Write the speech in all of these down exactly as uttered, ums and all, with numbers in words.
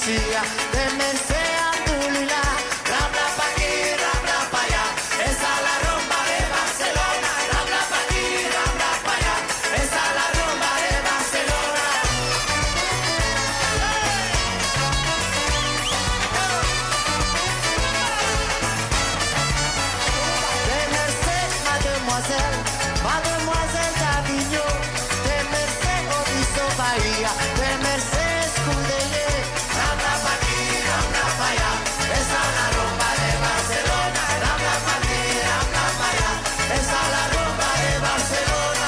policía, de Merced a Tulilá, bla bla pa' aquí, bla bla pa' allá, esa es la rumba de Barcelona, bla bla pa' aquí, bla bla pa' allá, esa es la rumba de Barcelona. De Merced, mademoiselle, mademoiselle d'Avignon, de Merced, Obiso, Bahía, de Merced, Escudellé, bla pa' aquí, bla pa' allá, esa es la rumba de Barcelona, bla pa' aquí, bla pa' allá, esa es la rumba de Barcelona.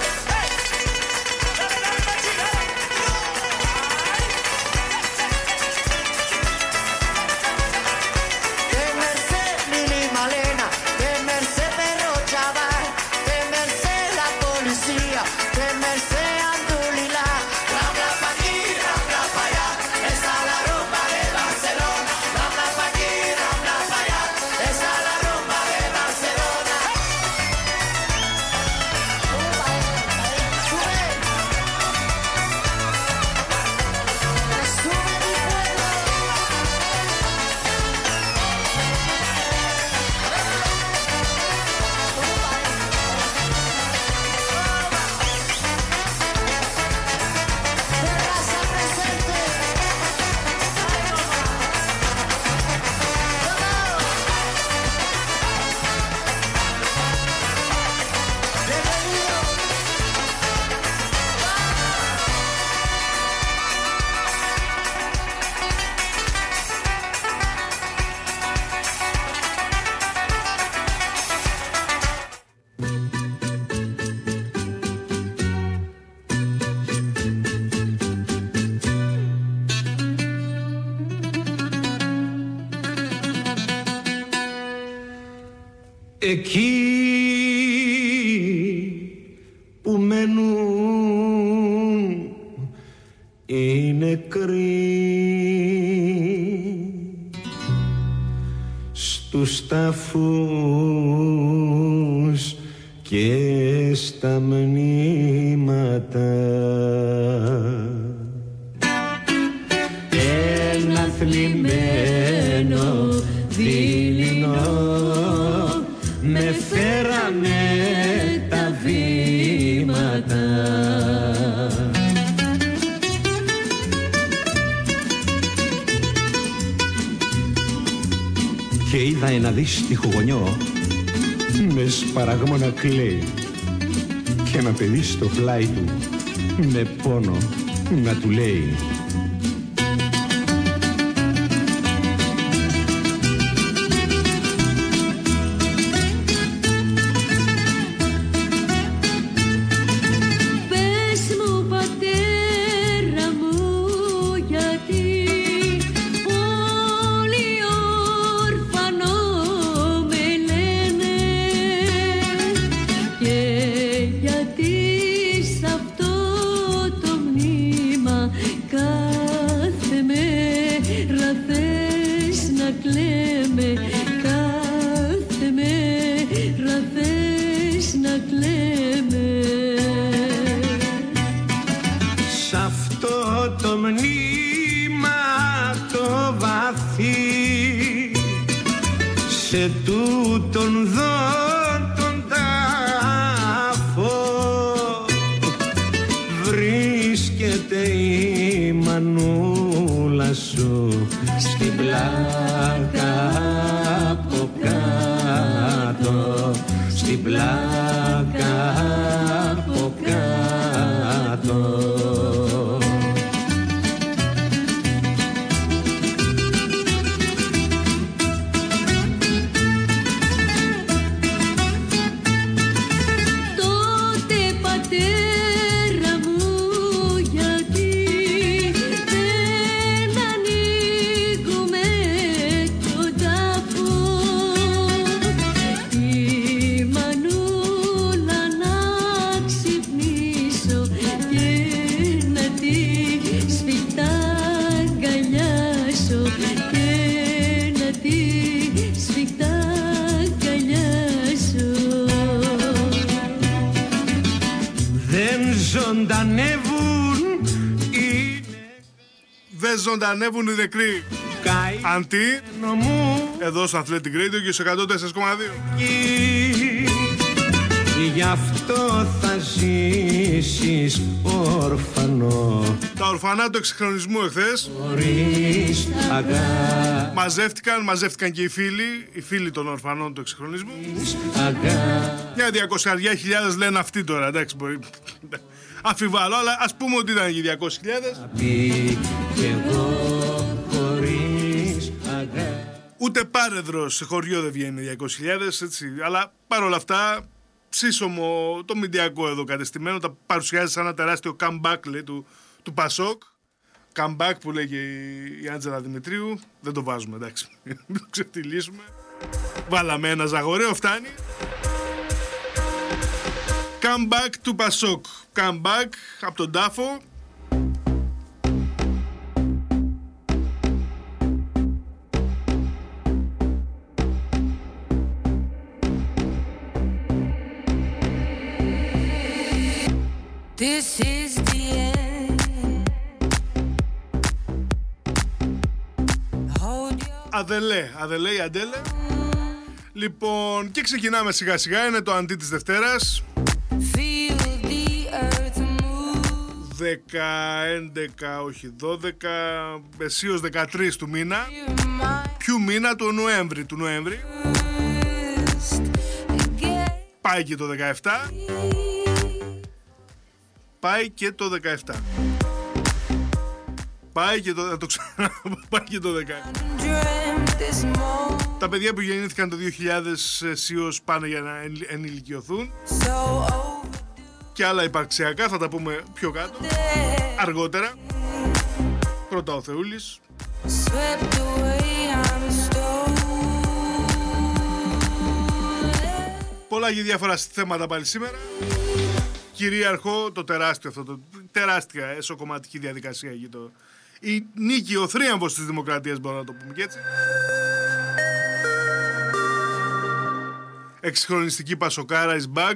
De Merced, Lili Malena, de Merced, Perro Chaval, de Merced, la policía, de Merced, Andulilá, bla bla pa' aquí, bla bla pa' allá, esa es la rumba de Barcelona, bla bla pa' aquí, bla bla pa' allá, esa es la rumba de Barcelona. Sube, sube mi pueblo. Terraza presente. Bienvenido. Εκεί που μένουν οι νεκροί στους τάφους και στα μνήματα. Ένα θλιμμένο δειλινό με φέρανε τα βήματα. Και είδα ένα δύστιχο γονιό με σπαραγμό να κλαίει και ένα παιδί στο πλάι του με πόνο να του λέει: Πες μου πατέρα μου γιατί όλοι όρφανο με λένε και γιατί σ' αυτό το μνήμα κάθε μέρα θες να κλαίμε, κάθε μέρα θες να κλαίμε. Σ' αυτό το μνήμα το βαθύ, σε τούτον δω τον τάφο, βρίσκεται η μανούλα σου στην πλάκα από κάτω, στην πλάκα από κάτω. Τότε πατέρα μου γιατί δεν ανοίγουμε τον τάφο, η μανούλα Λες ζωντανεύουν οι νεκροί. Αντί, εδώ στο Athletic Radio και στο εκατόν τέσσερα κόμμα δύο. Γι' αυτό θα ζήσεις όρφανο. Τα ορφανά του εξυγχρονισμού εχθές αγάπη. Μαζεύτηκαν, μαζεύτηκαν και οι φίλοι, οι φίλοι των ορφανών του εξυγχρονισμού. Μια διακόσιες χιλιάδες λένε αυτοί τώρα, εντάξει, μπορεί. Αφιβάλλω, αλλά ας πούμε ότι ήταν και διακόσιες χιλιάδες. Ούτε πάρεδρος σε χωριό δεν βγαίνει διακόσιες χιλιάδες, έτσι. Αλλά παρόλα αυτά, σύσσωμο το μηντιακό εδώ κατεστημένο τα παρουσιάζει σαν ένα τεράστιο comeback, λέει, του, του Πασόκ. Comeback που λέει και η Άντζελα Δημητρίου. Δεν το βάζουμε, εντάξει. Μην το ξεφτυλίσουμε. Βάλαμε ένα ζαγορέο, φτάνει. Comeback του Πασόκ. Comeback από τον τάφο. This is the end. Hold your... Αδελέ, αδελέ ή αντέλε. Λοιπόν, και ξεκινάμε σιγά σιγά. Είναι το αντί της Δευτέρας. Feel the earth move. δέκα, έντεκα, όχι δώδεκα, μεσίως δεκατρείς του μήνα. Ποιου μήνα? Του Νοέμβρη. Του Νοέμβρη. Πάει και το δεκαεπτά. Πάει και το δεκαεπτά. Πάει και το, θα το ξανά, πάει και το δεκαεπτά. Τα παιδιά που γεννήθηκαν το δύο χιλιάδες σίως πάνε για να ενηλικιωθούν. Και άλλα υπαρξιακά θα τα πούμε πιο κάτω, αργότερα. Πρώτα ο Θεούλης. Πολλά και διάφορα θέματα πάλι σήμερα. Κυρίαρχο το τεράστιο αυτό, το τεράστια εσωκομματική διαδικασία για το... Η νίκη, ο θρίαμβος της δημοκρατίας, μπορούμε να το πούμε και έτσι. Εξυγχρονιστική Πασοκάρα is back.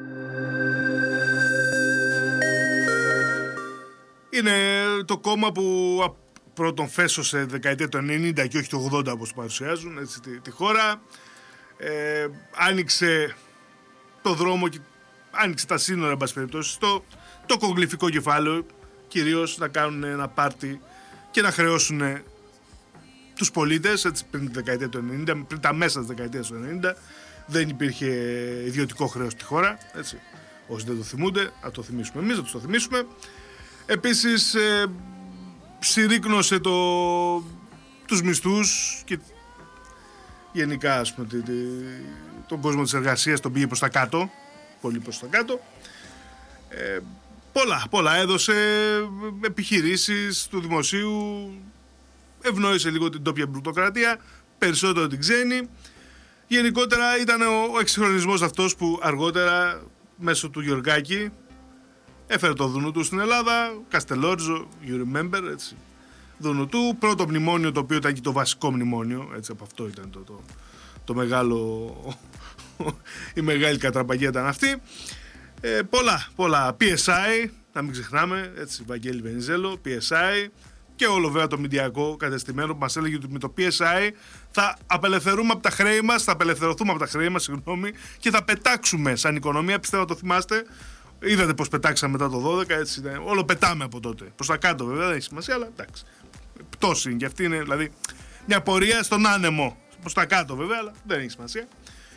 Είναι το κόμμα που πρώτον φέσωσε δεκαετία του ενενήντα και όχι του ογδόντα όπως το παρουσιάζουν, έτσι, τη, τη χώρα. Ε, άνοιξε το δρόμο και άνοιξε τα σύνορα, εν πάση περιπτώσει, το, το κογλυφικό κεφάλαιο, κυρίως να κάνουν ένα πάρτι και να χρεώσουν τους πολίτες, έτσι, πριν τη δεκαετία του ενενήντα, πριν τα μέσα της δεκαετίας του ενενήντα, δεν υπήρχε ιδιωτικό χρέος στη χώρα, έτσι. Όσοι δεν το θυμούνται, να το θυμίσουμε εμείς, να τους το θυμίσουμε. Επίσης, ε, συρρίκνωσε το, τους μισθούς και γενικά, ας πούμε, τον κόσμο της εργασίας τον πήγε προς τα κάτω, πολύ προς τα κάτω. Ε, πολλά, πολλά έδωσε, επιχειρήσεις του δημοσίου, ευνόησε λίγο την τόπια πλουτοκρατία, περισσότερο την ξένη. Γενικότερα ήταν ο, ο εξυγχρονισμός αυτός που αργότερα μέσω του Γεωργάκη έφερε το Δουνουτού στην Ελλάδα, Καστελόρζο, you remember, έτσι. Δουνουτού, πρώτο μνημόνιο το οποίο ήταν και το βασικό μνημόνιο, έτσι, από αυτό ήταν το, το, το μεγάλο, η μεγάλη κατραπαγία ήταν αυτή. Ε, πολλά, πολλά, πι ες άι, να μην ξεχνάμε, έτσι, Βαγγέλη Βενιζέλο, πι ες άι και όλο βέβαια το μηντιακό κατεστημένο που μας έλεγε ότι με το πι ες άι θα απελευθερούμε από τα χρέη μας, θα απελευθερωθούμε από τα χρέη μας, συγγνώμη, και θα πετάξουμε σαν οικονομία, πιστεύω το θυμάστε. Είδατε πως πετάξαμε μετά το δώδεκα, έτσι, όλο πετάμε από τότε. Προς τα κάτω βέβαια, δεν έχει σημασία, αλλά εντάξει. Πτώση είναι και αυτή, είναι δηλαδή μια πορεία στον άνεμο. Προς τα κάτω βέβαια, αλλά δεν έχει σημασία.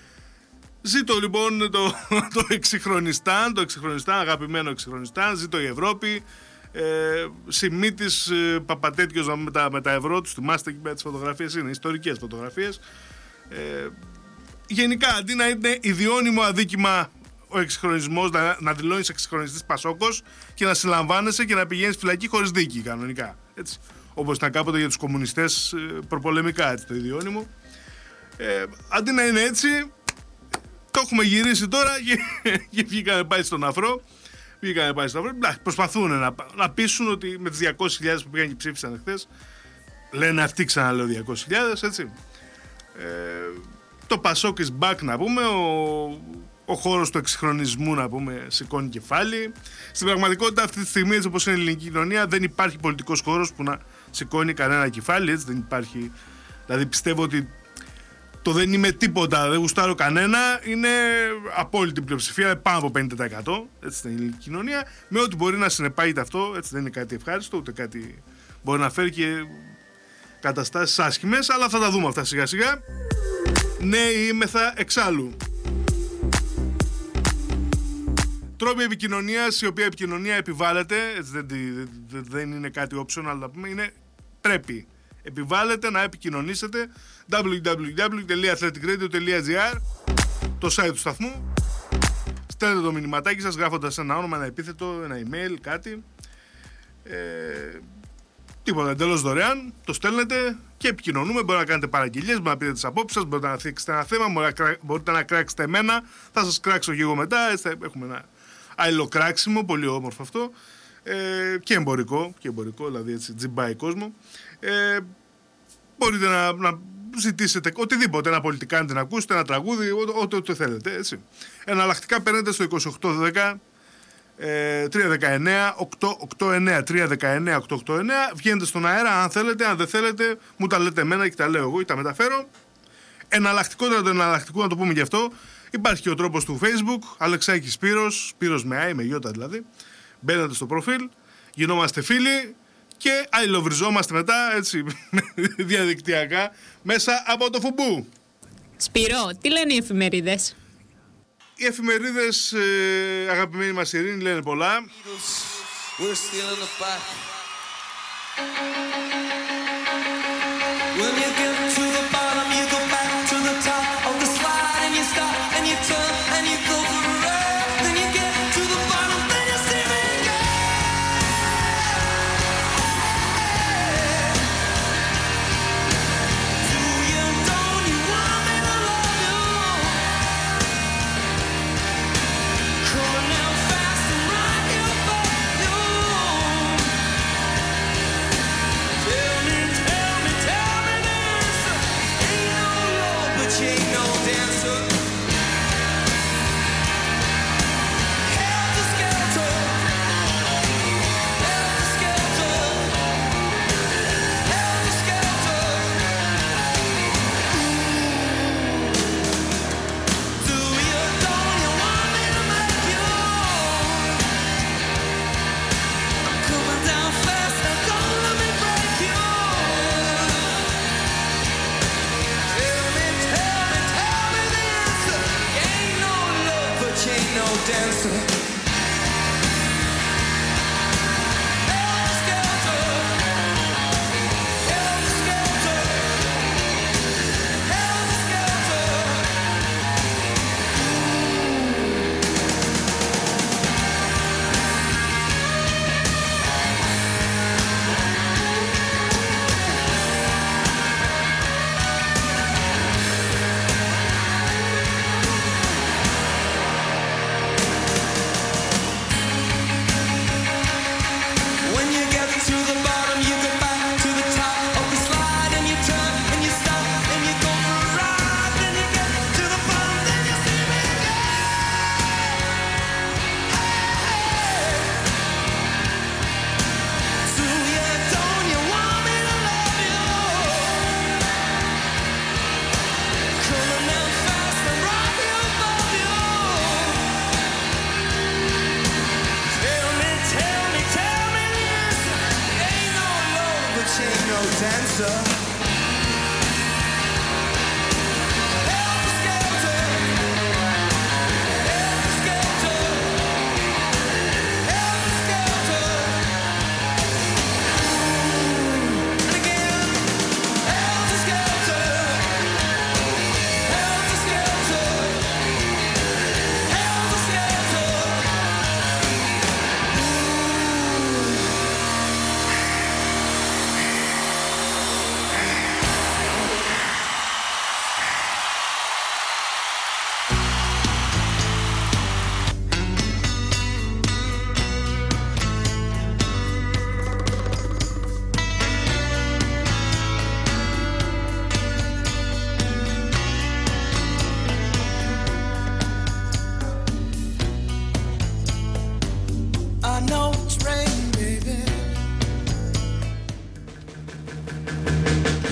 Ζήτω λοιπόν το, το εξυγχρονιστάν, το εξυγχρονιστάν, αγαπημένο εξυγχρονιστάν, ζήτω η Ευρώπη. Ε, σημεί της ε, Παπατέτειος με τα, με τα ευρώ του, θυμάστε και με τις φωτογραφίες, είναι ιστορικές φωτογραφίες. Ε, γενικά, αντί να είναι ιδιώνυμο αδίκημα ο εξυγχρονισμός, να, να δηλώνεις εξυγχρονιστής Πασόκος και να συλλαμβάνεσαι και να πηγαίνεις φυλακή χωρίς δίκη κανονικά. Έτσι. Όπως ήταν κάποτε για τους κομμουνιστές προπολεμικά, έτσι, το ιδιώνυμο. Ε, αντί να είναι έτσι, το έχουμε γυρίσει τώρα και, και βγήκανε πάει στον αφρό. Βγήκανε πάει στον αφρό. Προσπαθούν να, να πείσουν ότι με τις διακόσιες χιλιάδες που πήγαν και ψήφισαν χθες, λένε αυτοί, ξαναλέω, διακόσιες χιλιάδες, έτσι. Ε, το Πασόκ is back, να πούμε. Ο, ο χώρος του εξυγχρονισμού, να πούμε, σηκώνει κεφάλι. Στην πραγματικότητα, αυτή τη στιγμή, έτσι όπως είναι η ελληνική κοινωνία, δεν υπάρχει πολιτικός χώρος που να σηκώνει κανένα κεφάλι. Έτσι, δεν υπάρχει. Δηλαδή, πιστεύω ότι το δεν είμαι τίποτα, δεν γουστάρω κανένα, είναι απόλυτη πλειοψηφία, πάνω από πενήντα τοις εκατό έτσι, στην ελληνική κοινωνία, με ό,τι μπορεί να συνεπάγεται αυτό. Έτσι, δεν είναι κάτι ευχάριστο, ούτε κάτι μπορεί να φέρει και καταστάσεις άσχημες, αλλά θα τα δούμε αυτά σιγά σιγά. Νέοι είμεθα εξάλλου. Τρόποι επικοινωνίας, η οποία επικοινωνία επιβάλλεται, έτσι, δεν, δεν, δεν είναι κάτι optional, αλλά είναι πρέπει. Επιβάλλεται να επικοινωνήσετε double-u double-u double-u τελεία athletic radio τελεία gr, το site του σταθμού. Στέλνετε το μηνυματάκι σας γράφοντας ένα όνομα, ένα επίθετο, ένα email, κάτι. Ε, τίποτα, εντελώς δωρεάν. Το στέλνετε και επικοινωνούμε. Μπορείτε να κάνετε παραγγελίες, μπορείτε να πείτε τις απόψεις σας, μπορείτε να θίξετε ένα θέμα, μπορείτε να κράξετε εμένα, θα σας κράξω και εγώ μετά. Έτσι, έχουμε ένα αλληλοκράξιμο, πολύ όμορφο αυτό. Ε, και εμπορικό, και εμπορικό, δηλαδή έτσι τζιμπάει κόσμο. Ε, μπορείτε να, να ζητήσετε οτιδήποτε, ένα πολιτικάντη να ακούσετε, ένα τραγούδι, ό,τι, ό,τι θέλετε, έτσι. Εναλλακτικά παίρνετε στο είκοσι οκτώ δέκα τρία δεκαεννέα οκτώ οκτώ εννέα τρία δεκαεννέα οκτώ οκτώ εννέα. Βγαίνετε στον αέρα αν θέλετε, αν δεν θέλετε μου τα λέτε εμένα και τα λέω εγώ ή τα μεταφέρω. Εναλλακτικότερα το εναλλακτικό, να το πούμε γι' αυτό, υπάρχει και ο τρόπος του Facebook, Αλεξάκης Σπύρος, Σπύρος με Α, με Ιώτα δηλαδή. Μπαίνετε στο προφίλ, γινόμαστε φίλοι και αιλοβριζόμαστε μετά, έτσι, διαδικτυακά, μέσα από το φουμπού. Σπύρο, τι λένε οι εφημερίδες? Οι εφημερίδες, ε, αγαπημένη μας Ειρήνη, λένε πολλά.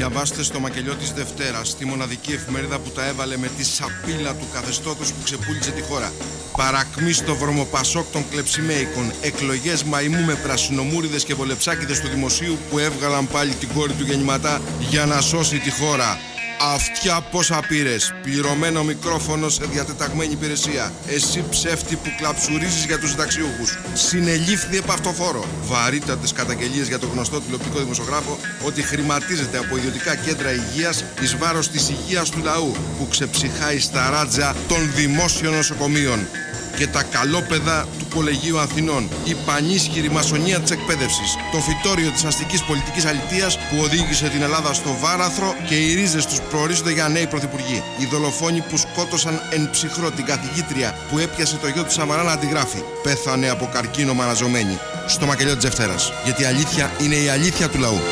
διαβάστε στο μακελιό της Δευτέρας, τη μοναδική εφημερίδα που τα έβαλε με τη σαπίλα του καθεστώτος που ξεπούλησε τη χώρα. Παρακμή στο βρωμοπασόκ των κλεψιμέικων, εκλογές μαϊμού με πρασινομούριδες και βολεψάκιδες του δημοσίου που έβγαλαν πάλι την κόρη του γεννηματά για να σώσει τη χώρα. Αυτιά πόσα πήρες, πληρωμένο μικρόφωνο σε διατεταγμένη υπηρεσία. Εσύ ψεύτη που κλαψουρίζεις για τους συνταξιούχους. Συνελήφθη επαυτοφόρο. Βαρύτατες καταγγελίες για το γνωστό τηλεοπτικό δημοσιογράφο ότι χρηματίζεται από ιδιωτικά κέντρα υγείας εις βάρος της υγείας του λαού, που ξεψυχάει στα ράτζα των δημόσιων νοσοκομείων. Και τα καλόπαιδα του Κολεγίου Αθηνών, η πανίσχυρη μασονία της εκπαίδευσης, το φυτόριο της αστικής πολιτικής αλητείας που οδήγησε την Ελλάδα στο βάραθρο και οι ρίζες τους προορίζονται για νέοι πρωθυπουργοί. Οι δολοφόνοι που σκότωσαν εν ψυχρό την καθηγήτρια που έπιασε το γιο του Σαμαρά να αντιγράφει, πέθανε από καρκίνο μαραζωμένη. Στο μακελιό της Δευτέρας. Γιατί η αλήθεια είναι η αλήθεια του λαού.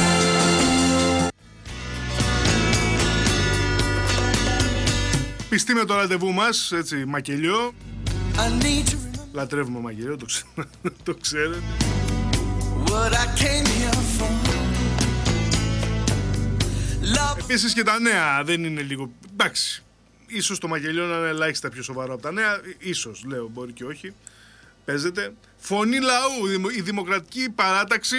Πιστή με το ραντεβού μας, έτσι, μακελιό. Λατρεύουμε μακελιό, το, ξέ... το ξέρετε. Επίσης και τα νέα δεν είναι λίγο... Εντάξει, ίσως το μακελιό να είναι ελάχιστα πιο σοβαρό από τα νέα. Ίσως, λέω, μπορεί και όχι. Παίζεται. Φωνή λαού, η Δημοκρατική Παράταξη...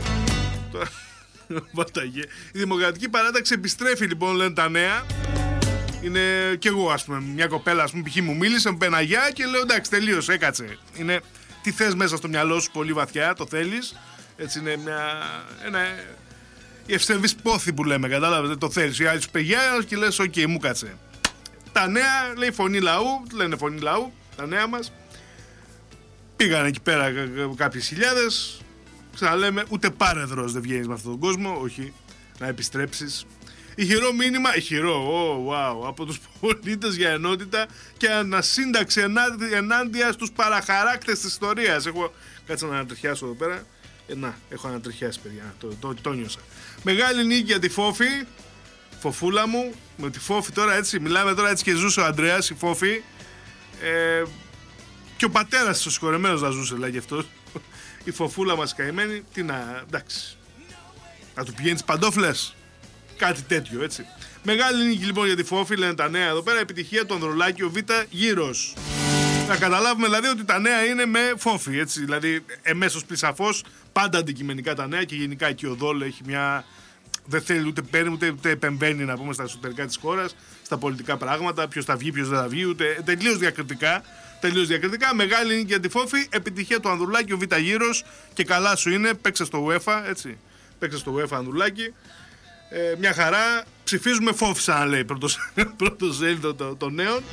Η Δημοκρατική Παράταξη επιστρέφει, λοιπόν, λένε τα νέα. Είναι κι εγώ, ας πούμε, μια κοπέλα, ας πούμε, π.χ. μου μίλησε, μου πένα γεια και λέω εντάξει, τελείωσε, έκατσε. Είναι τι θες μέσα στο μυαλό σου πολύ βαθιά, το θέλεις. Έτσι είναι μια, ένα, η ευσεβής πόθη που λέμε, κατάλαβες, το θέλεις. Η άλλη σου πεγιά και λες, οκ, okay, μου κάτσε. Τα νέα, λέει φωνή λαού, λένε φωνή λαού, τα νέα μας. Πήγαν εκεί πέρα κάποιες χιλιάδες, ξαναλέμε, ούτε πάρεδρος δεν βγαίνεις με αυτόν τον κόσμο, όχι, να επιστρέψεις. Ηχηρό μήνυμα, ηχηρό, oh, wow, από τους πολίτες για ενότητα και ανασύνταξη ενάντια, ενάντια στους παραχαράκτες της ιστορίας. Έχω, κάτσε να ανατριχιάσω εδώ πέρα. Ε, να, έχω ανατριχιάσει, παιδιά, το, το, το νιώσα. Μεγάλη νίκη για τη Φόφη, Φοφούλα μου, με τη Φόφη τώρα έτσι, μιλάμε τώρα έτσι και ζούσε ο Ανδρέας, η Φόφη. Ε, και ο πατέρας της ο συγχωρεμένος να ζούσε, λέγει αυτός. Η Φοφούλα μας καημένη, τι να, εντάξει, να του πηγαίνει τις παντόφλες. Κάτι τέτοιο, έτσι. Μεγάλη νίκη λοιπόν για τη Φόφη, λένε τα νέα εδώ πέρα. Επιτυχία του Ανδρουλάκη, ο Β' γύρος. Να καταλάβουμε δηλαδή ότι τα νέα είναι με Φόφη, έτσι. Δηλαδή εμέσως πλησαφώς, πάντα αντικειμενικά τα νέα και γενικά και ο Δόλ έχει μια. Δεν θέλει ούτε παίρνει ούτε, ούτε επεμβαίνει, να πούμε, στα εσωτερικά της χώρας, στα πολιτικά πράγματα, ποιος θα βγει, ποιος δεν θα βγει, ούτε. Τελείως διακριτικά. Τελείως διακριτικά. Μεγάλη νίκη για τη Φόφη. Επιτυχία του Ανδρουλάκη, ο Β' γύρος. Και καλά σου είναι, παίξε στο UEFA, έτσι. Παίξε στο UEFA Ανδρουλάκη. Ε, μια χαρά, ψηφίζουμε Φόφη, σαν να λέει πρώτο σέλιδο των το νέων.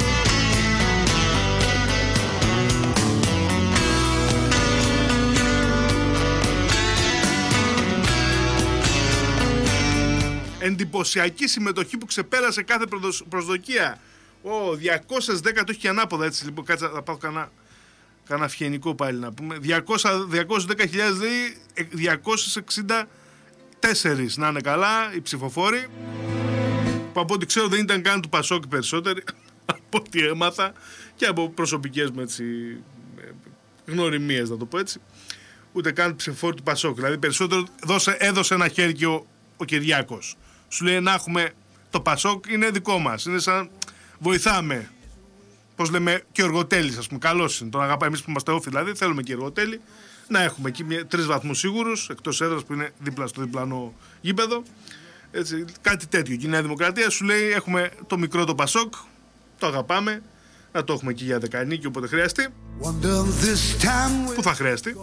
Εντυπωσιακή συμμετοχή που ξεπέρασε κάθε προσδοκία. Ω, διακόσιες δέκα το έχει και ανάποδα, έτσι, λοιπόν, κάτσε να πάω κανένα κανένα φιενικό πάλι να πούμε. διακόσιες δέκα χιλιάδες λέει, διακόσιες εξήντα τέσσερις να είναι καλά οι ψηφοφόροι, που από ό,τι ξέρω δεν ήταν καν του Πασόκ περισσότεροι, από ό,τι έμαθα, και από προσωπικές με έτσι γνωριμίες, να το πω έτσι, ούτε καν ψηφοφόροι του Πασόκ. Δηλαδή περισσότερο δώσε, έδωσε ένα χέρι και ο, ο Κυριάκος. Σου λέει να έχουμε το Πασόκ, είναι δικό μας, είναι σαν βοηθάμε. Πώς λέμε, και ο Εργοτέλης, ας πούμε, καλός είναι. Τον αγαπάμε εμείς που είμαστε όφοι, δηλαδή θέλουμε και Εργοτέλη. Να έχουμε εκεί τρεις βαθμούς σίγουρους, εκτός έδρας που είναι δίπλα στο διπλανό γήπεδο. Έτσι, κάτι τέτοιο. Και η Νέα Δημοκρατία σου λέει: έχουμε το μικρό το Πασόκ, το αγαπάμε, να το έχουμε εκεί για δεκαενίκη όποτε χρειαστεί. Πού θα χρειαστεί.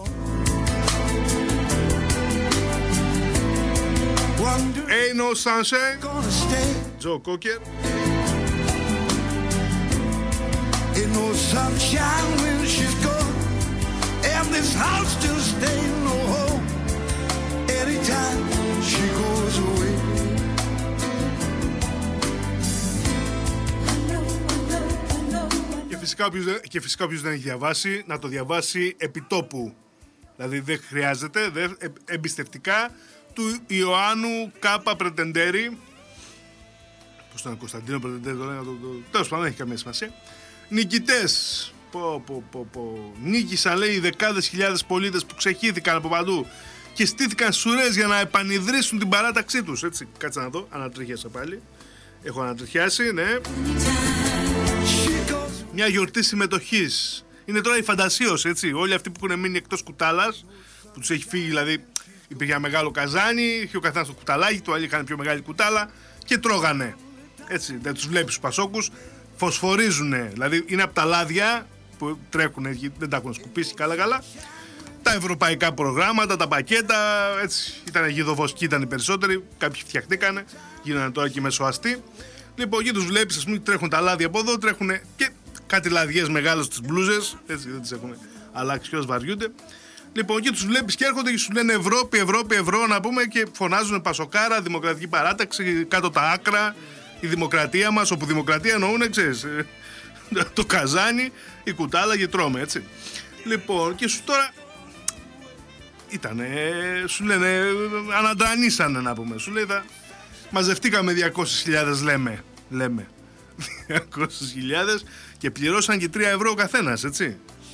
Ain't no sunshine. Joe Cocker. Ain't no sunshine when she's gone, and this house still stays no home anytime she goes away. Και φυσικά, όποιος, και φυσικά όποιος δεν έχει διαβάσει, να το διαβάσει επιτόπου. Δηλαδή δεν χρειάζεται, δεν, ε, εμπιστευτικά του Ιωάννου Κάπα Πρετεντέρη. Πώς ήταν, Κωνσταντίνο Πρετεντέρη, το λένε, το, το, τέλος πάντων δεν έχει καμία σημασία. Νικητές. Πω, πω, πω, πω. Νίκησαν, λέει, οι δεκάδες χιλιάδες πολίτες που ξεχύθηκαν από παντού και στήθηκαν σουρές για να επανειδρύσουν την παράταξή τους. Έτσι, κάτσε να δω, ανατριχιάσα πάλι. Έχω ανατριχιάσει, ναι. Μια γιορτή συμμετοχής. Είναι τώρα η φαντασίωση, έτσι. Όλοι αυτοί που έχουν μείνει εκτός κουτάλας, που τους έχει φύγει, δηλαδή υπήρχε ένα μεγάλο καζάνι, είχε ο καθένας το κουταλάκι του, άλλοι είχαν πιο μεγάλη κουτάλα και τρώγανε. Έτσι, δεν τους βλέπεις τους Πασόκους, φωσφορίζουνε. Δηλαδή είναι από τα λάδια που τρέχουν, δεν τα έχουν σκουπίσει καλά-καλά. Τα ευρωπαϊκά προγράμματα, τα πακέτα, έτσι. Ήταν γιδοβοσκοί, ήταν οι περισσότεροι. Κάποιοι φτιαχτήκανε, γίνανε τώρα και μεσοαστοί. Λοιπόν, εκεί τους βλέπεις, ας πούμε, τρέχουν τα λάδια από εδώ, τρέχουν και κάτι λαδιές μεγάλες στις μπλούζες. Έτσι, δεν τις έχουν αλλάξει, κιόλας βαριούνται. Λοιπόν, εκεί τους βλέπεις και έρχονται και σου λένε Ευρώπη, Ευρώπη, Ευρώ, να πούμε, και φωνάζουν Πασοκάρα, Δημοκρατική Παράταξη, κάτω τα άκρα, η δημοκρατία μας, όπου δημοκρατία εννοούν, ξέρεις, το καζάνι, η κουτάλα και τρώμε, έτσι. Λοιπόν, και σου τώρα. Ήτανε, σου λένε, αναντρανίσανε να πούμε. Σου λέει, θα μαζευτήκαμε διακόσιες χιλιάδες λέμε, λέμε, διακόσιες χιλιάδες και πληρώσαν και τρία ευρώ ο καθένας, έτσι.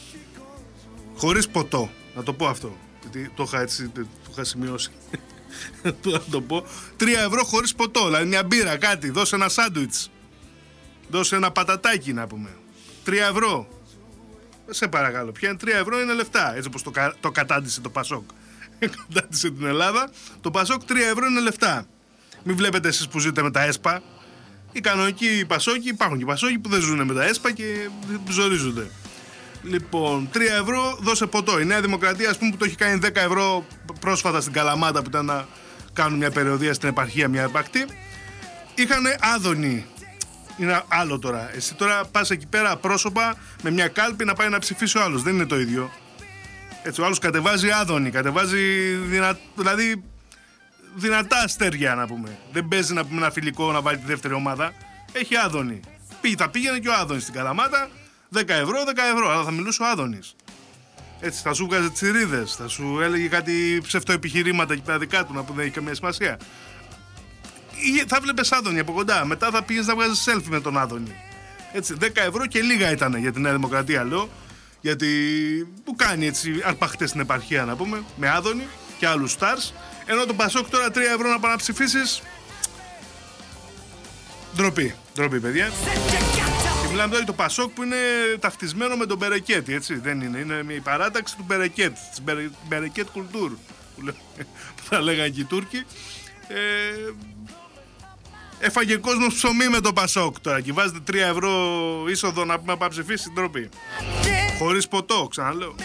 Χωρίς ποτό, να το πω αυτό, γιατί το είχα έτσι, το είχα σημειώσει. Να το πω, τρία ευρώ χωρίς ποτό, δηλαδή μια μπύρα, κάτι, δώσε ένα σάντουιτς, δώσε ένα πατατάκι να πούμε, τρία ευρώ. Σε παρακαλώ, πια τρία ευρώ είναι λεφτά. Έτσι όπως το, κα, το κατάντησε το Πασόκ. Κατάντησε την Ελλάδα. Το Πασόκ τρία ευρώ είναι λεφτά. Μην βλέπετε εσείς που ζείτε με τα ΕΣΠΑ. Οι κανονικοί Πασόκοι, υπάρχουν και Πασόκοι που δεν ζουν με τα ΕΣΠΑ και ζορίζονται. Λοιπόν, τρία ευρώ δώσε ποτό. Η Νέα Δημοκρατία, ας πούμε, που το έχει κάνει δέκα ευρώ πρόσφατα στην Καλαμάτα, που ήταν να κάνουν μια περιοδία στην επαρχία, μια επακτή, είχαν άδωνη. Είναι άλλο τώρα. Εσύ τώρα πας εκεί πέρα πρόσωπα με μια κάλπη να πάει να ψηφίσει ο άλλος. Δεν είναι το ίδιο. Έτσι, ο άλλος κατεβάζει άδωνη, κατεβάζει δυνα... δηλαδή δυνατά αστέρια να πούμε. Δεν παίζει να πούμε ένα φιλικό να βάλει τη δεύτερη ομάδα. Έχει άδωνη. Πήγε, θα πήγαινε και ο Άδωνης στην Καλαμάτα. δέκα ευρώ, δέκα ευρώ. Αλλά θα μιλούσε ο Άδωνης. Έτσι, θα σου βγάζει τσιρίδες, θα σου έλεγε κάτι ψευτοεπιχειρήματα εκεί πέρα δικά του, να πούμε δεν έχει καμία σημασία. Θα βλέπεις Άδωνη από κοντά. Μετά θα πήγες να βγάζεις selfie με τον Άδωνη. Έτσι, δέκα ευρώ και λίγα ήταν για τη Νέα Δημοκρατία, λέω. Γιατί που κάνει έτσι αρπαχτές στην επαρχία, να πούμε, με Άδωνη και άλλους stars. Ενώ το Πασόκ τώρα τρία ευρώ να πάει να ψηφίσεις. Ντροπή, ντροπή, παιδιά. Και μιλάμε τώρα για το Πασόκ που είναι ταυτισμένο με τον Μπερεκέτη, έτσι. Δεν είναι, είναι η παράταξη του Μπερεκέτ, της Μπερεκέτ Κουλτούρ, που θα λέγανε και οι Τούρκοι. Ε, Έφαγε κόσμο ψωμί με το Πασόκ τώρα και βάζετε τρία ευρώ είσοδο να πούμε να ψηφίσει, ντροπή. Χωρίς ποτό, ξαναλέω.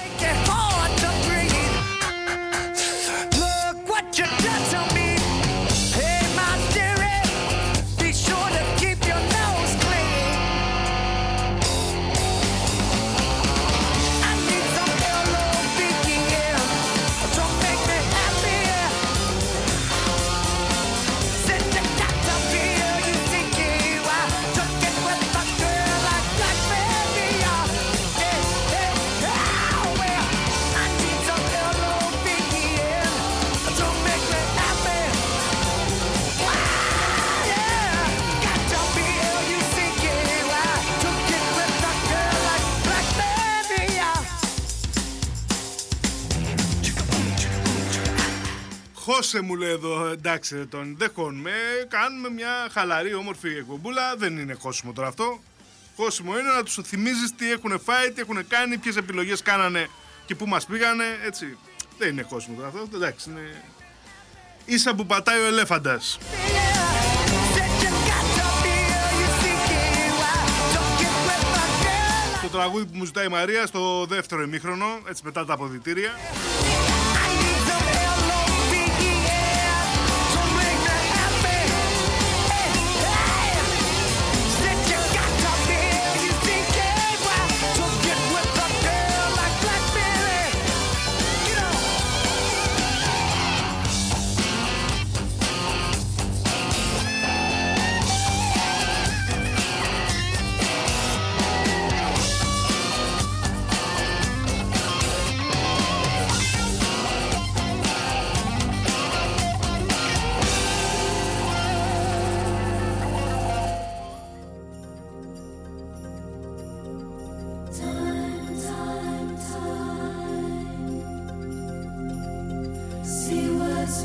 Χώσε μου λέει εδώ, εντάξει τον δεχόνουμε, κάνουμε μια χαλαρή όμορφη εκπομπούλα, δεν είναι χώσιμο τώρα αυτό. Χώσιμο είναι να τους θυμίζεις τι έχουν φάει, τι έχουν κάνει, ποιες επιλογές κάνανε και πού μας πήγανε, έτσι. Δεν είναι χώσιμο τώρα αυτό, εντάξει, είναι ίσα που πατάει ο ελέφαντας. Το τραγούδι που μου ζητάει η Μαρία στο δεύτερο ημίχρονο, έτσι μετά τα αποδυτήρια.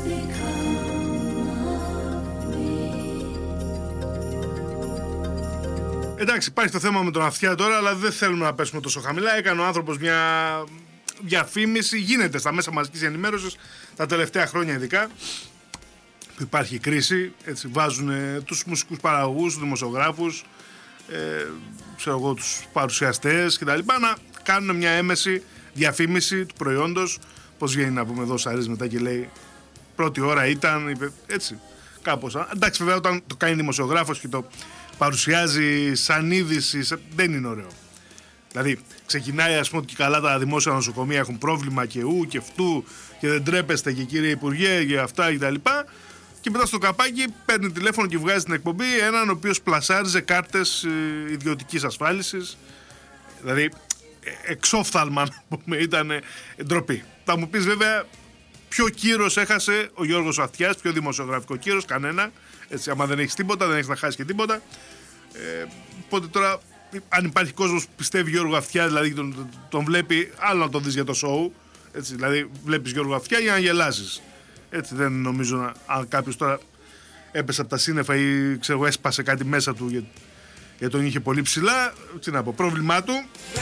Εντάξει, υπάρχει το θέμα με τον Αυτιά τώρα, αλλά δεν θέλουμε να πέσουμε τόσο χαμηλά. Έκανε ο άνθρωπος μια διαφήμιση, γίνεται στα μέσα μαζικής ενημέρωσης τα τελευταία χρόνια ειδικά, που υπάρχει κρίση, έτσι, βάζουν ε, τους μουσικούς παραγωγούς, τους δημοσιογράφους, ε, ξέρω εγώ, τους παρουσιαστές κτλ. Να κάνουν μια έμεση διαφήμιση του προϊόντος. Πώς βγαίνει να πούμε εδώ Σαρής μετά και λέει πρώτη ώρα ήταν, είπε, έτσι, κάπως. Εντάξει, βέβαια όταν το κάνει δημοσιογράφος και το παρουσιάζει σαν είδηση, δεν είναι ωραίο. Δηλαδή, ξεκινάει, ας πούμε, ότι και καλά τα δημόσια νοσοκομεία έχουν πρόβλημα και ου και φτού και δεν τρέπεστε και κύριε Υπουργέ για αυτά κτλ. Και μετά στο καπάκι παίρνει τηλέφωνο και βγάζει την εκπομπή έναν ο οποίος πλασάριζε κάρτες ε, ιδιωτικής ασφάλισης. Δηλαδή, ε, εξόφθαλμα να πούμε, ήταν ε, ντροπή. Θα μου πεις βέβαια ποιο κύρος έχασε ο Γιώργος Αυτιάς, ποιο δημοσιογραφικό κύρος, κανένα. Έτσι, άμα δεν έχεις τίποτα, δεν έχεις να χάσεις και τίποτα. Ε, οπότε τώρα, αν υπάρχει κόσμος που πιστεύει Γιώργο Αυτιά, δηλαδή τον, τον βλέπει, άλλο να τον δεις για το show. Έτσι, δηλαδή, βλέπεις Γιώργο Αυτιά για να γελάσεις. Έτσι, δεν νομίζω να, αν κάποιος τώρα έπεσε από τα σύννεφα ή ξέρω, έσπασε κάτι μέσα του γιατί, γιατί τον είχε πολύ ψηλά. Τι να πω, πρόβλημά του.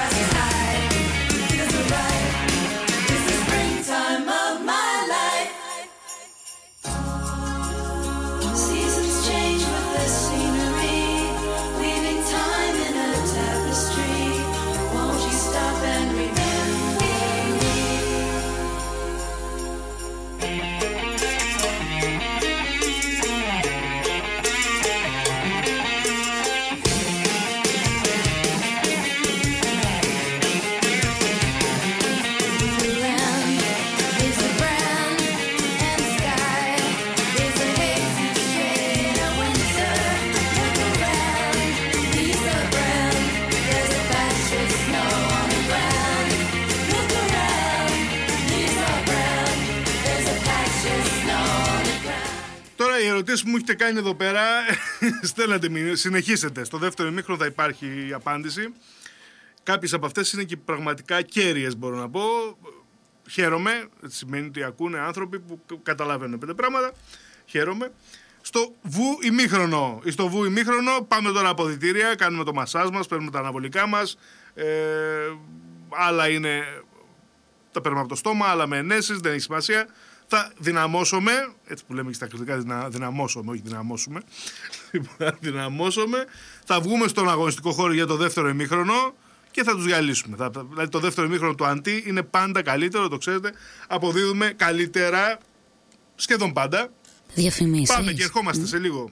Οι ερωτήσεις που μου έχετε κάνει εδώ πέρα, στέλνατε μήνυμα, συνεχίσετε. Στο δεύτερο ημίχρονο θα υπάρχει η απάντηση. Κάποιες από αυτές είναι και πραγματικά κέρυες, μπορώ να πω. Χαίρομαι, σημαίνει ότι ακούνε άνθρωποι που καταλαβαίνουν πέντε πράγματα. Χαίρομαι. Στο βου ημίχρονο. Στο βου ημίχρονο πάμε τώρα αποδυτήρια, κάνουμε το μασάζ μας, παίρνουμε τα αναβολικά μας. Ε, άλλα είναι, τα παίρνουμε από το στόμα, άλλα με ενέσεις, δεν έχει σημασία. Θα δυναμώσουμε, έτσι που λέμε και στα κριτικά, δυνα, δυναμώσουμε, όχι δυναμώσουμε. Θα δυναμώσουμε, θα βγούμε στον αγωνιστικό χώρο για το δεύτερο ημίχρονο και θα τους διαλύσουμε. Θα, δηλαδή το δεύτερο ημίχρονο του Αντί είναι πάντα καλύτερο, το ξέρετε. Αποδίδουμε καλύτερα σχεδόν πάντα. Διαφημίσεις. Πάμε και ερχόμαστε mm. σε λίγο.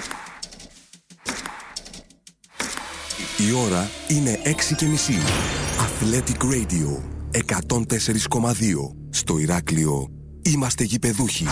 Η ώρα είναι έξι και μισή. Athletic Radio εκατόν τέσσερα κόμμα δύο. Στο Ηράκλειο είμαστε γηπεδούχοι.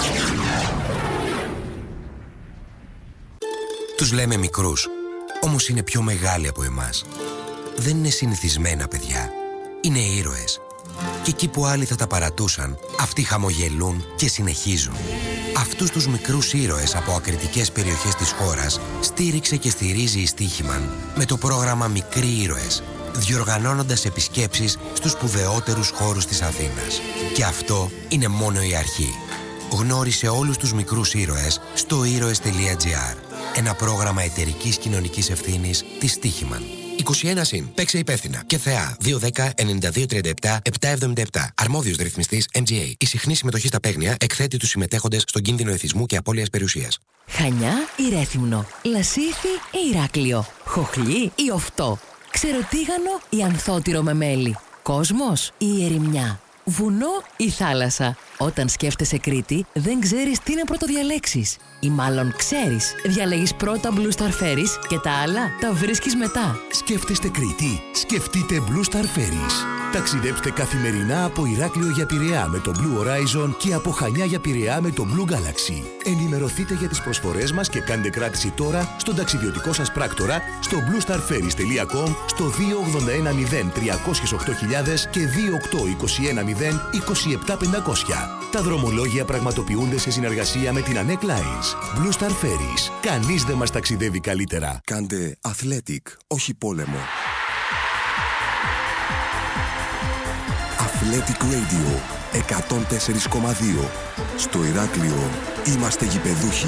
Τους λέμε μικρούς, όμως είναι πιο μεγάλοι από εμάς. Δεν είναι συνηθισμένα παιδιά. Είναι ήρωες. Και εκεί που άλλοι θα τα παρατούσαν, αυτοί χαμογελούν και συνεχίζουν. Αυτούς τους μικρούς ήρωες από ακριτικές περιοχές της χώρας στήριξε και στηρίζει η Στίχημαν με το πρόγραμμα Μικροί Ήρωες, διοργανώνοντας επισκέψεις στους σπουδαιότερους χώρους της Αθήνας. Και αυτό είναι μόνο η αρχή. Γνώρισε όλους τους μικρούς ήρωες στο ήρωες τελεία τζι άρ. Ένα πρόγραμμα εταιρικής κοινωνικής ευθύνης της Στίχημαν. είκοσι ένα συν. Παίξε υπεύθυνα. Και ΘΕΑ δύο ένα μηδέν εννιά δύο τρία επτά επτά εβδομήντα επτά. Αρμόδιος ρυθμιστής εμ τζι έι. Η συχνή συμμετοχή στα παίγνια εκθέτει τους συμμετέχοντες στον κίνδυνο εθισμού και απώλειας περιουσίας. Χανιά ή Ρέθυμνο. Λασίθι ή Ηράκλειο. Χοχλή ή Οφτό. Ξεροτήγανο ή Ανθότυρο με μέλι. Κόσμος ή Ερημιά. Βουνό ή θάλασσα. Όταν σκέφτεσαι Κρήτη, δεν ξέρεις τι να πρωτοδιαλέξεις. Ή μάλλον ξέρεις. Διαλέγεις πρώτα Blue Star Ferries και τα άλλα τα βρίσκεις μετά. Σκέφτεστε Κρήτη. Σκεφτείτε Blue Star Ferries. Ταξιδέψτε καθημερινά από Ηράκλειο για Πειραιά με το Blue Horizon και από Χανιά για Πειραιά με το Blue Galaxy. Ενημερωθείτε για τις προσφορές μας και κάντε κράτηση τώρα στον ταξιδιωτικό σας πράκτορα στο μπλου σταρ φέρις τελεία κομ, στο δύο ογδόντα ένα μηδέν τριακόσια οκτώ χιλιάδες και δύο οκτώ είκοσι ένα μηδέν είκοσι επτά πεντακόσια. Τα δρομολόγια πραγματοποιούνται σε συνεργασία με την Anek Lines. Blue Star Ferries. Κανείς δεν μας ταξιδεύει καλύτερα. Κάντε Athletic, όχι πόλεμο. Athletic Radio εκατόν τέσσερα κόμμα δύο. Στο Ηράκλειο είμαστε γηπεδούχοι.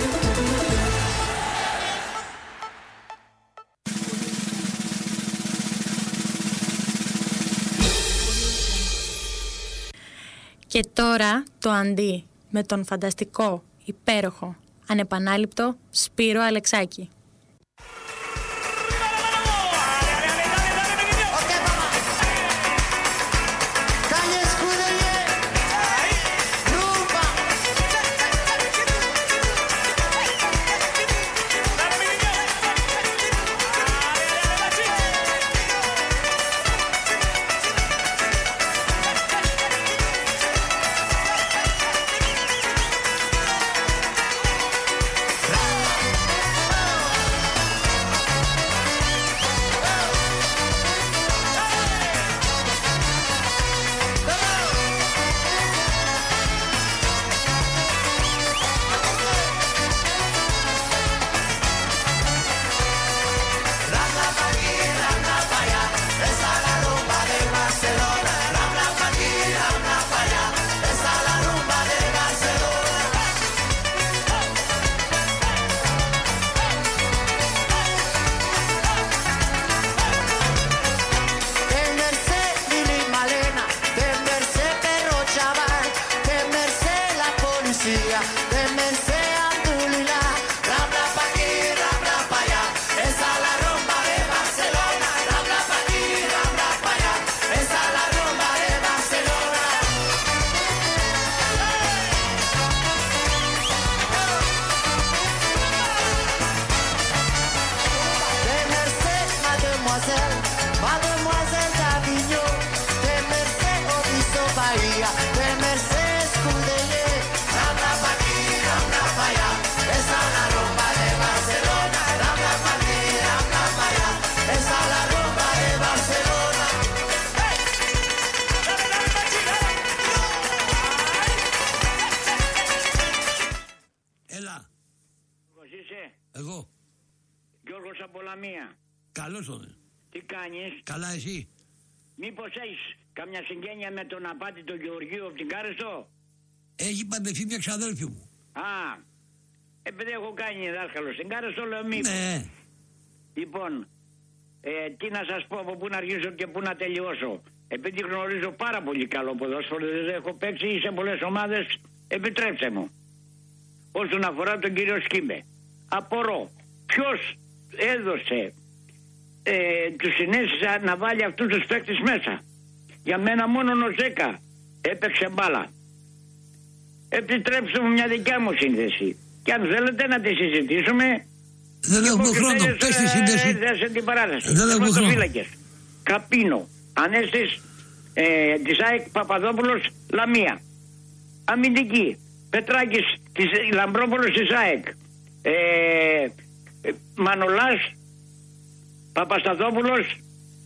Και τώρα το αντί με τον φανταστικό, υπέροχο, ανεπανάληπτο Σπύρο Αλεξάκη. Καλά εσύ. Μήπως έχεις καμιά συγγένεια με τον απάτη τον Γεωργίου από την Κάρεστο? Έχει παντρευτεί μια ξαδέλφη μου. Α, επειδή έχω κάνει δάσκαλο στην Κάρεστο, λέω μήπως. Ναι. Λοιπόν, ε, τι να σας πω, από πού να αρχίσω και πού να τελειώσω. Επειδή γνωρίζω πάρα πολύ καλό ποδόσφαιρο, δεν έχω παίξει σε πολλές ομάδες, επιτρέψτε μου. Όσον αφορά τον κύριο Σκύμπε, απορώ ποιος έδωσε Ε, του συνέστησα να βάλει αυτούς τους παίκτες μέσα. Για μένα μόνο ο Ζέκα έπαιξε μπάλα. Επιτρέψτε μου μια δικιά μου σύνδεση. Και αν θέλετε να τη συζητήσουμε. Δεν έχουμε χρόνο. Πες τη σύνδεση. Δέσε την παράθεση. Δεν έχουμε χρόνο. Καπίνο, Ανέστης ε, της ΑΕΚ Παπαδόπουλος Λαμία. Αμυντική Πετράκης της Λαμπρόπουλος της ΑΕΚ. ε, ε, Μανολάς Παπασταθόπουλος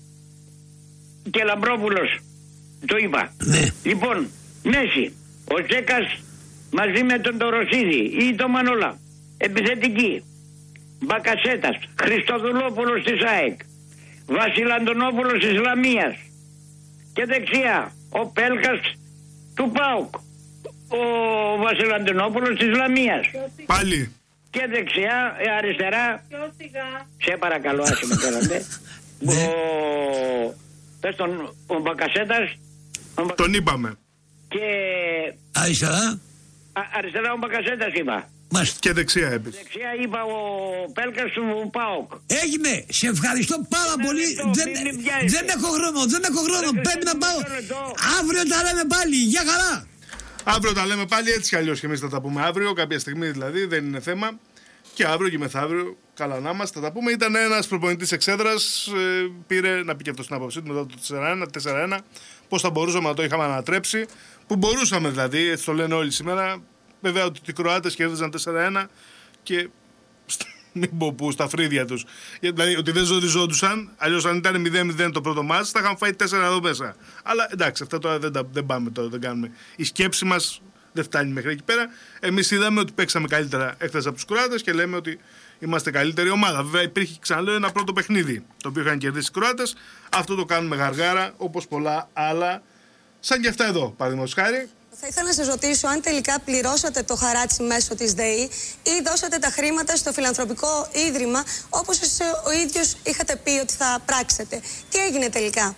και Λαμπρόπουλος. Το είπα. Ναι. Λοιπόν, Μέση, ο Τζέκας μαζί με τον Τωροσίδη ή τον Μανολά. Επιθετική. Μπακασέτας, Χριστοδουλόπουλος της ΑΕΚ, Βασιλαντονόπουλος της Λαμίας. Και δεξιά, ο Πέλκας του ΠΑΟΚ, ο Βασιλαντονόπουλος της Λαμίας. Πάλι. Και δεξιά, αριστερά, σε παρακαλώ, άσε με θέλατε, ο, πες τον, ο Μπακασέτας. Ο... Τον είπαμε. Και... Αριστερά. Α, αριστερά ο Μπακασέτας είπα. Μάλιστα. Και δεξιά έπειτα. Δεξιά είπα ο Πέλκας του ΠΑΟΚ. Έγινε. Σε ευχαριστώ πάρα ναι, πολύ. Το, δεν, μην, μην δεν έχω χρόνο. Δεν έχω χρόνο. Δεν Πρέπει να πάω. Αύριο τα λέμε πάλι. Γεια χαρά. Αύριο τα λέμε πάλι, έτσι κι αλλιώς και εμείς θα τα πούμε αύριο. Κάποια στιγμή δηλαδή, δεν είναι θέμα. Και αύριο και μεθαύριο, καλά να είμαστε, θα τα πούμε. Ήταν ένας προπονητής εξέδρας. Ε, πήρε να πει και αυτό στην άποψή του μετά το τέσσερα ένα. Πώς θα μπορούσαμε να το είχαμε ανατρέψει. Που μπορούσαμε δηλαδή, έτσι το λένε όλοι σήμερα. Βέβαια ότι οι Κροάτες κέρδιζαν τέσσερα ένα και μην πω που στα φρύδια τους. Δηλαδή ότι δεν ζοριζόντουσαν, αλλιώς αν ήταν μηδέν μηδέν το πρώτο μάτς θα είχαν φάει τέσσερα εδώ μέσα. Αλλά εντάξει, αυτά τώρα δεν, δεν πάμε τώρα, δεν κάνουμε. Η σκέψη μας δεν φτάνει μέχρι εκεί πέρα. Εμείς είδαμε ότι παίξαμε καλύτερα έχθες από τους Κροάτες και λέμε ότι είμαστε καλύτερη ομάδα. Βέβαια υπήρχε, ξαναλέω, ένα πρώτο παιχνίδι το οποίο είχαν κερδίσει οι Κροάτες. Αυτό το κάνουμε γαργάρα, όπως πολλά άλλα Σαν και αυτά εδώ, παραδείγματος χάρη. Θα ήθελα να σας ρωτήσω αν τελικά πληρώσατε το χαράτσι μέσω της ΔΕΗ ή δώσατε τα χρήματα στο φιλανθρωπικό ίδρυμα όπως ο ίδιος είχατε πει ότι θα πράξετε. Τι έγινε τελικά?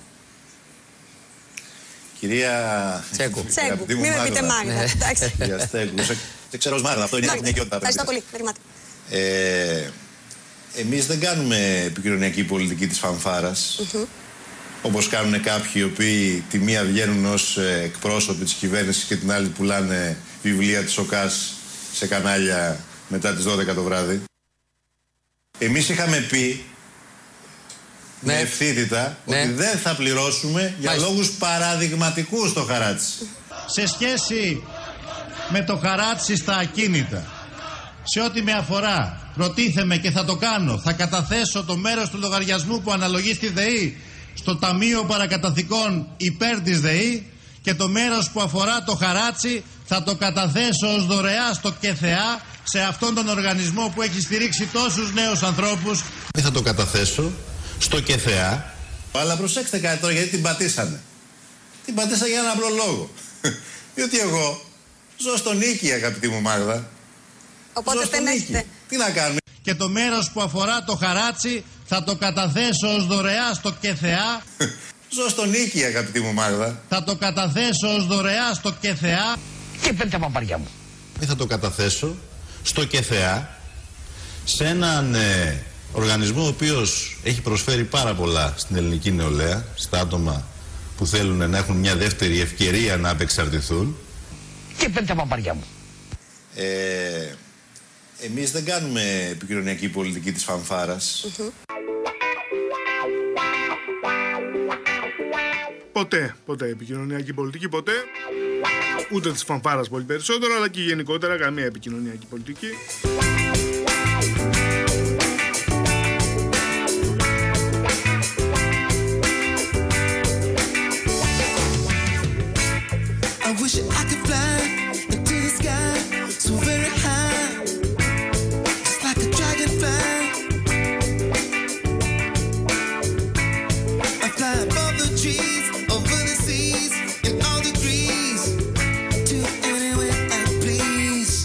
Κυρία Τσέκου, Τσέκου. Μην με πείτε Μάγδα. Κυρία Στέκου, δεν ξέρω ως Μάγδα, αυτό είναι η γυναικιότητα. Ευχαριστώ πολύ. Ε, εμείς δεν κάνουμε επικοινωνιακή πολιτική της φανφάρας. Mm-hmm. Όπως κάνουν κάποιοι οι οποίοι τη μία βγαίνουν ως εκπρόσωποι της κυβέρνησης και την άλλη πουλάνε βιβλία της ΟΚΑΣ σε κανάλια μετά τις δώδεκα το βράδυ. Εμείς είχαμε πει ναι. με ευθύτητα ναι. ότι δεν θα πληρώσουμε για Μάλιστα. λόγους παραδειγματικούς το χαράτσι. Σε σχέση με το χαράτσι στα ακίνητα, σε ό,τι με αφορά, προτίθεμαι και θα το κάνω, θα καταθέσω το μέρος του λογαριασμού που αναλογεί στη ΔΕΗ στο Ταμείο Παρακαταθήκων υπέρ της ΔΕΗ και το μέρος που αφορά το χαράτσι θα το καταθέσω ως δωρεά στο ΚΕΘΕΑ, σε αυτόν τον οργανισμό που έχει στηρίξει τόσους νέους ανθρώπους. Δεν θα το καταθέσω στο ΚΕΘΕΑ. Αλλά προσέξτε κάτι τώρα, γιατί την πατήσανε. Την πατήσανε για έναν απλό λόγο. Διότι εγώ ζω στον Νίκη, αγαπητή μου Μάγδα. Οπότε δεν έχετε. Τι να κάνουμε. Και το μέρος που αφορά το χαράτσι θα το καταθέσω ως δωρεά στο ΚΕΘΕΑ. Ζω στον Νίκη, αγαπητή μου Μάγδα. Θα το καταθέσω ως δωρεά στο ΚΕΘΕΑ. Και πέντε παπαριά μου. Ή θα το καταθέσω στο ΚΕΘΕΑ, σε έναν ε, οργανισμό ο οποίος έχει προσφέρει πάρα πολλά στην ελληνική νεολαία, στα άτομα που θέλουν να έχουν μια δεύτερη ευκαιρία να απεξαρτηθούν. Και πέντε παπαριά μου. Ε, εμείς δεν κάνουμε επικοινωνιακή πολιτική της φανφάρας. Mm-hmm. Ποτέ, ποτέ επικοινωνιακή πολιτική, ποτέ. Ούτε της φανφάρας πολύ περισσότερο, αλλά και γενικότερα καμία επικοινωνιακή πολιτική. I wish I could fly into the sky so very high, just like a dragonfly. I fly above the trees, over the seas, in all degrees, to anywhere I please.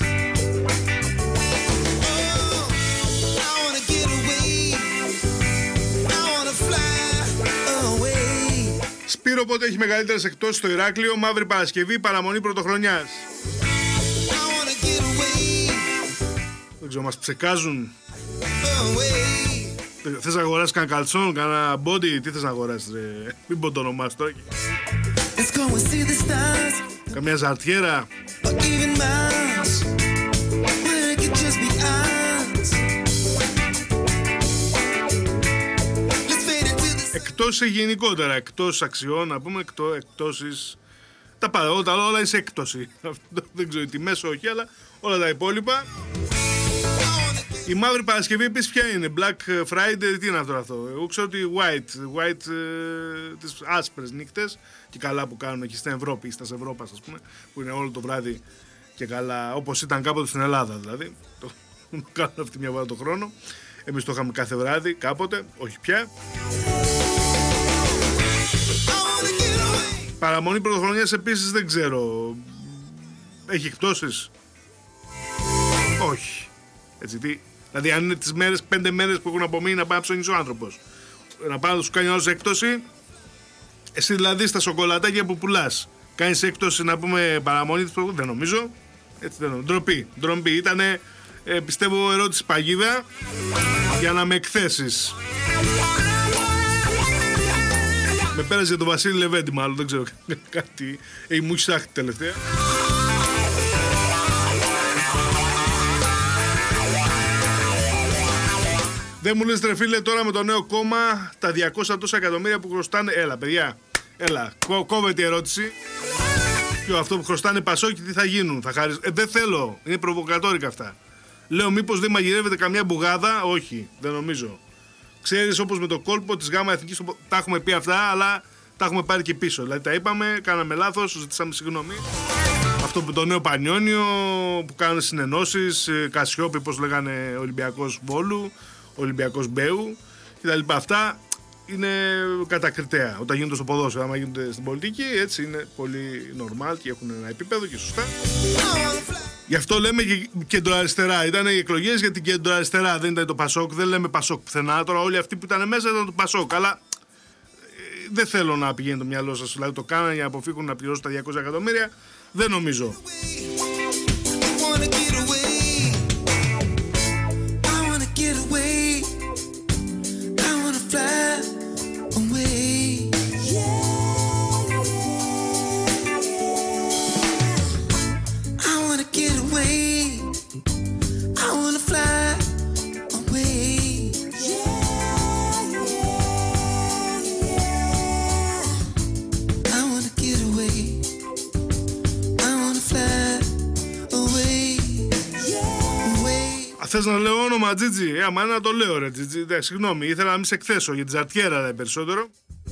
Oh, I wanna get away, I wanna fly away. Σπύρο, πότε έχει μεγαλύτερες εκτόσεις στο Ηράκλειο? Μαύρη Παρασκευή, παραμονή Πρωτοχρονιάς. Δεν ξέρω, μας ψεκάζουν. Θες να αγοράσεις κανένα καλτσόν, κανένα μπόντι? Τι θες να αγοράσεις, ρε? Μην πω το όνομά σου τώρα. Καμιά ζαρτιέρα. Εκτός γενικότερα, εκτός αξιών, να πούμε, εκτό, εκτόσεις, τα πάντα, όλα, όλα είναι σε έκπτωση. Δεν ξέρω, τιμές όχι, αλλά όλα τα υπόλοιπα. Η Μαύρη Παρασκευή επίσης ποια είναι? Black Friday, τι είναι αυτό αυτό? Εγώ ξέρω ότι white, white ε, τις άσπρες νύχτες και καλά που κάνουν εκεί στην Ευρώπη, στα Ευρώπας ας πούμε, που είναι όλο το βράδυ και καλά, όπως ήταν κάποτε στην Ελλάδα δηλαδή. Το κάνουν αυτή μια φορά το χρόνο. Εμείς το είχαμε κάθε βράδυ κάποτε, όχι πια. Παραμονή Πρωτοχρονιάς επίσης δεν ξέρω. Έχει εκτόσεις? Όχι. Έτσι, τι, δηλαδή αν είναι τις μέρες, πέντε μέρες που έχουν απομείνει να πάει να ψωνίσει ο άνθρωπος, να πάει να σου κάνει άλλος έκπτωση, εσύ δηλαδή στα σοκολατάκια που πουλάς κάνεις έκπτωση να πούμε παραμονή της Πρωτοχρονιάς? Δεν νομίζω. Έτσι δεν νομίζω. Ντροπή. Ντροπή. Ήτανε ε, πιστεύω ερώτηση παγίδα για να με εκθέσεις. Με πέρασε για τον Βασίλη Λεβέντη μάλλον, δεν ξέρω κάτι. Έχει μου έχει τελευταία. Δεν μου λες, ρε φίλε, τώρα με το νέο κόμμα τα διακόσια τόσα εκατομμύρια που χρωστάνε. Έλα παιδιά, έλα, κό, κόβεται η ερώτηση. Και αυτό που χρωστάνε Πασόκι τι θα γίνουν? Θα χαρι... ε, δεν θέλω, είναι προβοκατόρικα αυτά. Λέω μήπως δεν μαγειρεύεται καμιά μπουγάδα? Όχι, δεν νομίζω. Ξέρεις, όπως με το κόλπο της ΓΑΜΑ Εθνικής, τα έχουμε πει αυτά, αλλά τα έχουμε πάρει και πίσω. Δηλαδή τα είπαμε, κάναμε λάθος, ζητήσαμε συγγνώμη. Αυτό που το νέο Πανιόνιο, που κάνουν συνενώσεις, Κασιόπη, πώς λέγανε, Ολυμπιακός Βόλου, Ολυμπιακός Μπέου κτλ. Αυτά είναι κατακριτέα όταν γίνονται στο ποδόσφαιρο. Άμα γίνονται στην πολιτική, έτσι είναι πολύ normal και έχουν ένα επίπεδο και σωστά. Γι' αυτό λέμε και κεντροαριστερά. Ήταν οι εκλογές για την κεντροαριστερά, δεν ήταν το Πασόκ. Δεν λέμε Πασόκ πουθενά. Τώρα όλοι αυτοί που ήταν μέσα ήταν το Πασόκ. Αλλά ε, δεν θέλω να πηγαίνει το μυαλό σας. Δηλαδή το κάνανε για να αποφύγουν να πληρώσουν τα διακόσια εκατομμύρια. Δεν νομίζω. Θες να λέω όνομα, Τζίτζι? Ε, άμα να το λέω, ρε Τζίτζι. Ε, συγγνώμη, ήθελα να μην σε εκθέσω για τη Ζαρτιέρα, ρε, περισσότερο.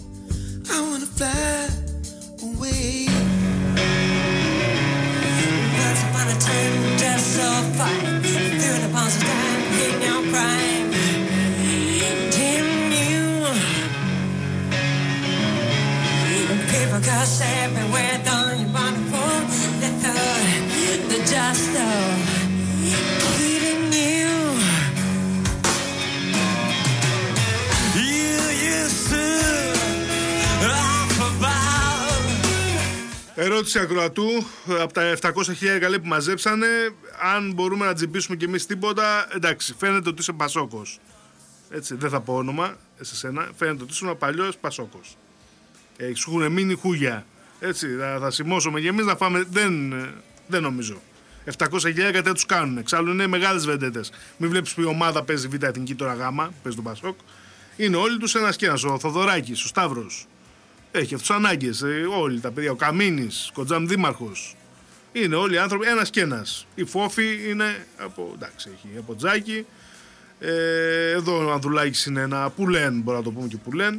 Ερώτηση ακροατού, από τα επτακόσια χιλιάδες καλέ που μαζέψανε, αν μπορούμε να τζιμπήσουμε κι εμείς τίποτα. Εντάξει, φαίνεται ότι είσαι Πασόκος. Έτσι, δεν θα πω όνομα σε σένα. Φαίνεται ότι είσαι ένα παλιός Πασόκος. Ε, σου έχουν μείνει χούγια. Έτσι, θα, θα σημώσουμε κι εμείς να φάμε. Δεν, δεν νομίζω. επτακόσια χιλιάδες κάτι τους κάνουν. Εξάλλου είναι μεγάλες βεντέτες. Μην βλέπεις που η ομάδα παίζει Β' Εθνική τώρα Γ, παίζει τον Πασόκ. Είναι όλοι τους ένας και ένας. Ο Θοδωράκης, ο Σταύρος. Έχει αυτούς ανάγκες, ε, όλοι τα παιδιά. Ο Καμίνης, Κοντζάμ Δήμαρχος. Είναι όλοι άνθρωποι, ένας και ένας. Η Φόφη είναι από, εντάξει, έχει από Τζάκι. Ε, εδώ ο Ανδρουλάκης είναι ένα πουλέν, μπορώ να το πούμε και πουλέν.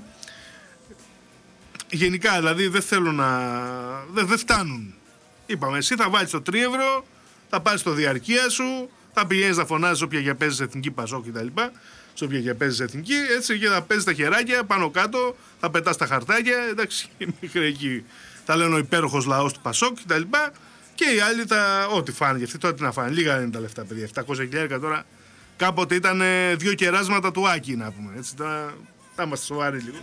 Γενικά δηλαδή δεν θέλω να. Δεν δε φτάνουν. Είπαμε, εσύ θα βάλεις το τρίευρο, θα πάρεις το διαρκεία σου, θα πηγαίνεις να φωνάζεις όποια για παίζεις εθνική Πασόκ κτλ. Σε όποια και παίζεις εθνική, έτσι, και θα παίζεις τα χεράκια πάνω κάτω, θα πετάς τα χαρτάκια, εντάξει, μέχρι εκεί. Θα λένε ο υπέροχος λαός του Πασόκ κτλ. Και οι άλλοι θα. Ό,τι φάνε, και αυτοί τώρα τι να φάνε. Λίγα είναι τα λεφτά, παιδιά. επτακόσια χιλιάδες τώρα. Κάποτε ήταν δύο κεράσματα του Άκη, να πούμε. Έτσι, τώρα θα είμαστε σοβαροί λίγο.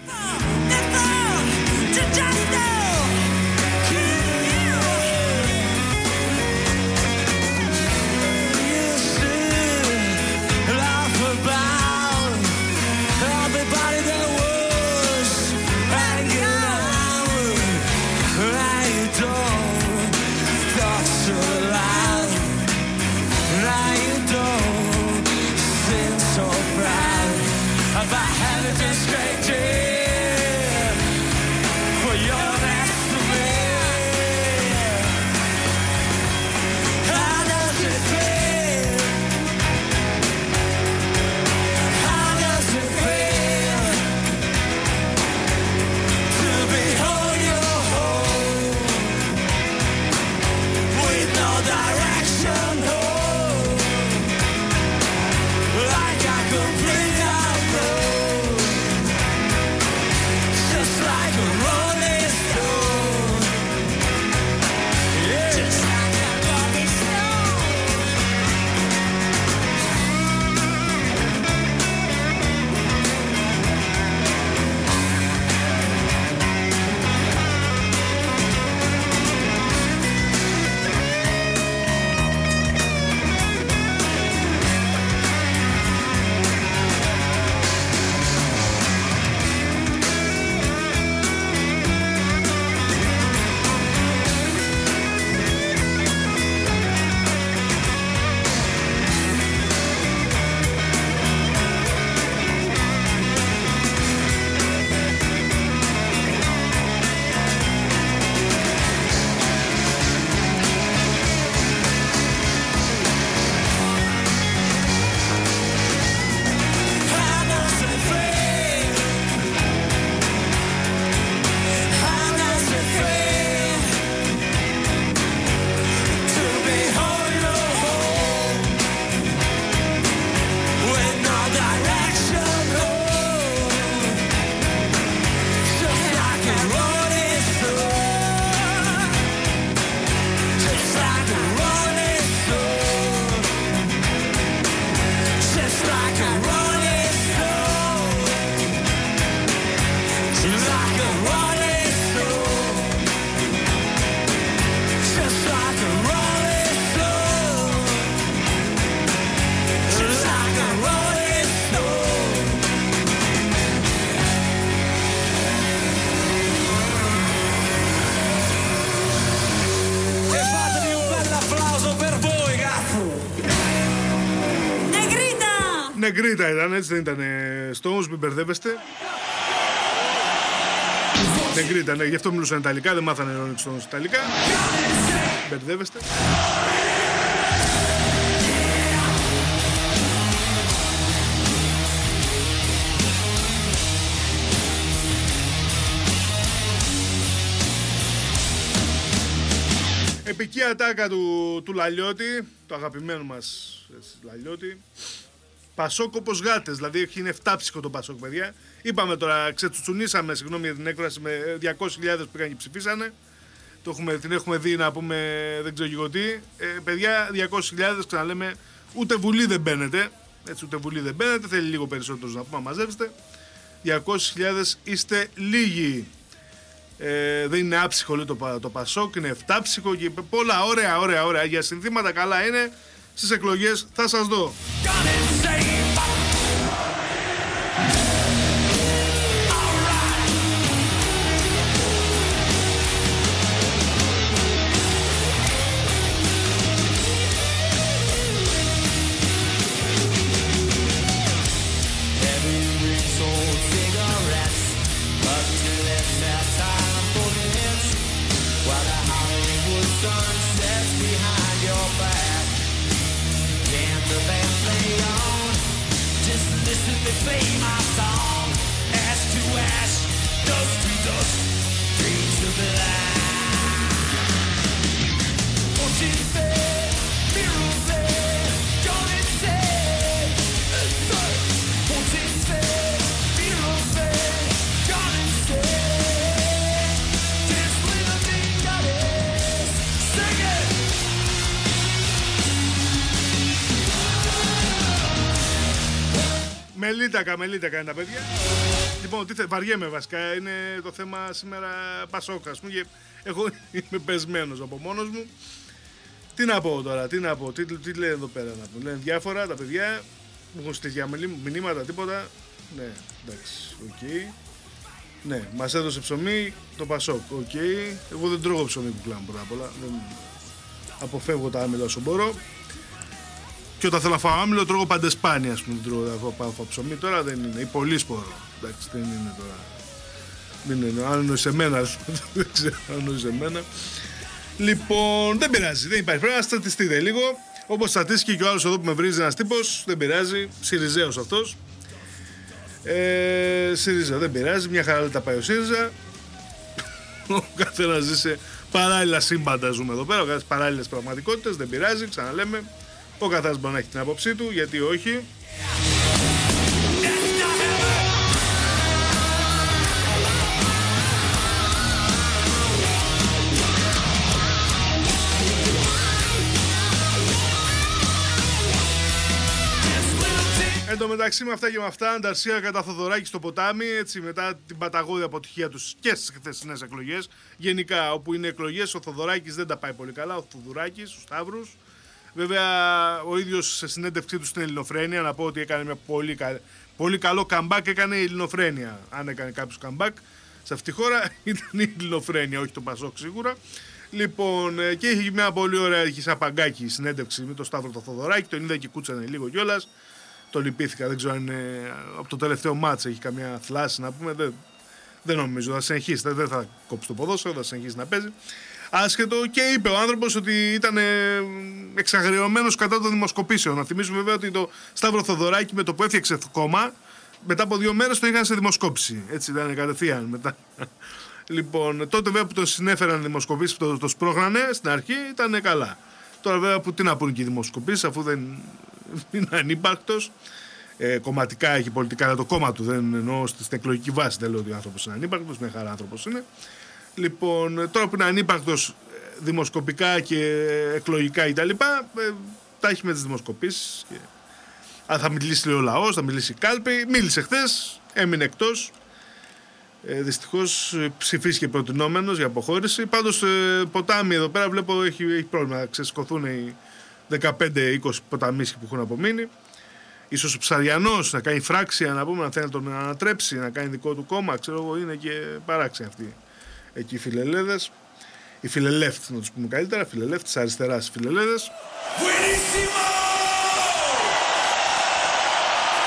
Νεγκρίτα ήταν, έτσι δεν ήταν Stones, μην μπερδεύεστε. Νεγκρίτα, ναι, γι' αυτό μιλούσαν Ιταλικά, δεν μάθανε Rolling Stones Ιταλικά. Μπερδεύεστε. Επική ατάκα του, του Λαλιώτη, του αγαπημένου μας Λαλιώτη. Πασόκ όπως γάτες, δηλαδή είναι εφτάψυχο το Πασόκ, παιδιά. Είπαμε τώρα, ξετσουτσουνίσαμε, συγγνώμη για την έκφραση, με διακόσιες χιλιάδες που πήγαν και ψηφίσανε. Το έχουμε, την έχουμε δει να πούμε, δεν ξέρω εγώ τι. Ε, παιδιά, διακόσιες χιλιάδες, ξαναλέμε, ούτε βουλή δεν μπαίνετε. Έτσι, ούτε βουλή δεν μπαίνετε, θέλει λίγο περισσότερους να πούμε, μαζεύστε. διακόσιες χιλιάδες είστε λίγοι. Ε, δεν είναι άψυχο λέει το, το Πασόκ, είναι εφτάψυχο και πολλά ωραία, ωραία, ωραία. Για συνθήματα καλά είναι. Στις εκλογές θα σας δω. Μελίτακα, μελίτακα είναι τα παιδιά. Λοιπόν, τι θε, βαριέμαι βασικά. Είναι το θέμα σήμερα Πασόκ, ας πούμε. Και εγώ είμαι πεσμένος από μόνος μου. Τι να πω τώρα, τι να πω, τι, τι λέει εδώ πέρα να πω. Λένε διάφορα τα παιδιά. Μου έχουν στείλει μηνύματα, τίποτα. Ναι, εντάξει, οκ. Okay. Ναι, μας έδωσε ψωμί το Πασόκ, οκ. Okay. Εγώ δεν τρώγω ψωμί που κλάμε πρώτα απ' όλα. Δεν... Αποφεύγω τα άμυλα όσο μπορώ. Και όταν θέλω να φάω άμυλο, τρώγω παντεσπάνια, ας πούμε, τρώγω, θα πάω φάω ψωμί, τώρα δεν είναι, ή πολύ σπόρο, εντάξει, δεν είναι τώρα, δεν είναι, αν εννοείς εμένα, δεν ξέρω, αν εννοείς εμένα. Λοιπόν, δεν πειράζει, δεν υπάρχει, πρέπει να στατιστείτε λίγο, όπως στατίστηκε και ο άλλος εδώ που με βρίζει ένας τύπος, δεν πειράζει, Συριζέος αυτός, ε, ΣΥΡΙΖΑ, δεν πειράζει, μια χαρά τα πάει ο ΣΥΡΙΖΑ, ο καθένας ζει σε παράλληλα σύμπαντα ζούμε εδώ πέρα, ο παράλληλες πραγματικότητες, δεν πειράζει, ξαναλέμε. Ο καθένας μπορεί να έχει την άποψή του, γιατί όχι. Εν τω μεταξύ με αυτά και με αυτά, Ανταρσία κατά Θοδωράκη στο ποτάμι, έτσι μετά την παταγώδη αποτυχία τους και στις χθεσινές εκλογές. Γενικά, όπου είναι εκλογές, ο Θοδωράκης δεν τα πάει πολύ καλά, ο Θουδουράκης, ο Σταύρος. Βέβαια, ο ίδιος σε συνέντευξή του στην Ελληνοφρένεια, να πω ότι έκανε μια πολύ, κα... πολύ καλό comeback, έκανε η Ελληνοφρένεια. Αν έκανε κάποιος comeback σε αυτή τη χώρα, ήταν η Ελληνοφρένεια, όχι το Πασόκ σίγουρα. Λοιπόν, και είχε μια πολύ ωραία, είχε σαν παγκάκι συνέντευξη με τον Σταύρο το Θοδωράκη, τον είδα και κούτσανε λίγο κιόλας. Το λυπήθηκα, δεν ξέρω αν είναι από το τελευταίο μάτς έχει καμιά θλάση να πούμε. Δεν, δεν νομίζω, θα συνεχίσει, δεν θα κόψει το ποδόσφαιρο, θα συνεχίσει να παίζει. Άσχετο, και είπε ο άνθρωπος ότι ήταν εξαγριωμένος κατά των δημοσκοπήσεων. Να θυμίσουμε βέβαια ότι το Σταύρο Θοδωράκη με το που έφτιαξε το κόμμα, μετά από δύο μέρες το είχαν σε δημοσκόπηση. Έτσι ήταν κατευθείαν μετά. Λοιπόν, τότε βέβαια που τον συνέφεραν δημοσκοπήσεις, το, το σπρώχνανε στην αρχή, ήταν καλά. Τώρα βέβαια που τι να πούνε και οι δημοσκοπήσεις, αφού δεν είναι ανύπαρκτος. Ε, κομματικά έχει πολιτικά, αλλά το κόμμα του δεν εννοώ στην εκλογική βάση. Δεν λέω ότι ο άνθρωπος είναι ανύπαρκτος, μια χαρά άνθρωπος είναι. Λοιπόν, τώρα που είναι ανύπαρκτος δημοσκοπικά και εκλογικά κτλ., ε, τα έχει με τις δημοσκοπήσεις. Και... αν θα μιλήσει λέει, ο λαός, θα μιλήσει η κάλπη. Μίλησε χθες, έμεινε εκτός. Ε, δυστυχώς ψηφίστηκε προτινόμενος για αποχώρηση. Πάντως, ε, ποτάμι εδώ πέρα βλέπω έχει, έχει πρόβλημα. Θα ξεσηκωθούν οι δεκαπέντε είκοσι ποταμίσχοι που έχουν απομείνει. Ίσως ο Ψαριανός να κάνει φράξια, να πούμε, να θέλει να τον ανατρέψει, να κάνει δικό του κόμμα. Ξέρω εγώ, είναι και παράξενοι αυτοί. Εκεί οι φιλελέδες, οι φιλελεύθοι να τους πούμε καλύτερα, φιλελεύθοι της αριστεράς, οι φιλελέδες.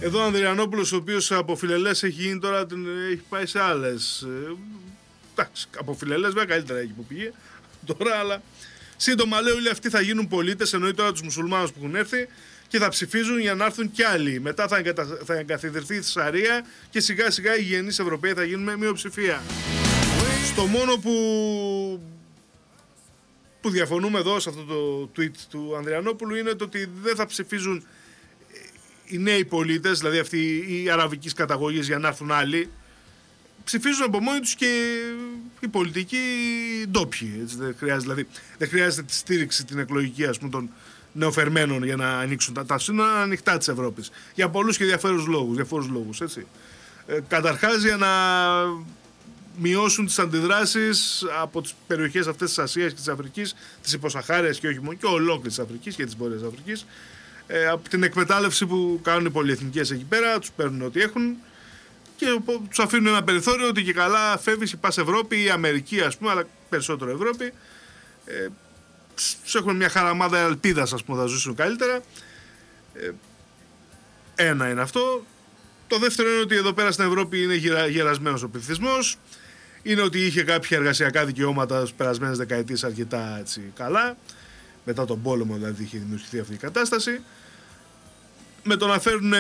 Εδώ ο Ανδριανόπουλος, ο οποίος από φιλελές έχει γίνει τώρα, έχει πάει σε άλλες. Εντάξει, από φιλελές βέβαια καλύτερα έχει που πήγε τώρα, αλλά σύντομα λέει όλοι αυτοί θα γίνουν πολίτες, εννοεί τώρα τους μουσουλμάνους που έχουν έρθει και θα ψηφίζουν για να έρθουν κι άλλοι. Μετά θα, εγκατα... θα εγκαθιδρυθεί η Σαρία και σιγά σιγά οι γενείς Ευρωπαίοι θα γίνουν με μειοψηφία. Στο μόνο που... που διαφωνούμε εδώ σε αυτό το tweet του Ανδριανόπουλου είναι το ότι δεν θα ψηφίζουν οι νέοι πολίτες, δηλαδή αυτοί οι αραβικής καταγωγής για να έρθουν άλλοι. Ψηφίζουν από μόνοι τους και οι πολιτικοί ντόπιοι. Έτσι, δεν, χρειάζεται, δηλαδή, δεν χρειάζεται τη στήριξη την εκλογική, ας πούμε, των νεοφερμένων για να ανοίξουν τα, τα σύνορα ανοιχτά της Ευρώπης. Για πολλούς και διάφορους λόγους. Διαφόρους λόγους έτσι. Ε, καταρχάς για να μειώσουν τις αντιδράσεις από τις περιοχές αυτές της Ασίας και της Αφρικής, της υποσαχάριας και όχι μόνο, και ολόκληρης της Αφρικής και της Βόρειας Αφρικής. Ε, από την εκμετάλλευση που κάνουν οι πολυεθνικές εκεί πέρα, τους παίρνουν ό,τι έχουν και τους αφήνουν ένα περιθώριο ότι και καλά φεύγεις και πας Ευρώπη ή Αμερική, ας πούμε, αλλά περισσότερο Ευρώπη. Ε, τους έχουν μια χαραμάδα ελπίδας, ας πούμε, θα ζήσουν καλύτερα. Ε, ένα είναι αυτό. Το δεύτερο είναι ότι εδώ πέρα στην Ευρώπη είναι γερα, γερασμένος ο πληθυσμός. Είναι ότι είχε κάποια εργασιακά δικαιώματα στις περασμένες δεκαετίες αρκετά έτσι, καλά. Μετά τον πόλεμο δηλαδή είχε δημιουργηθεί αυτή η κατάσταση. Με το να φέρουν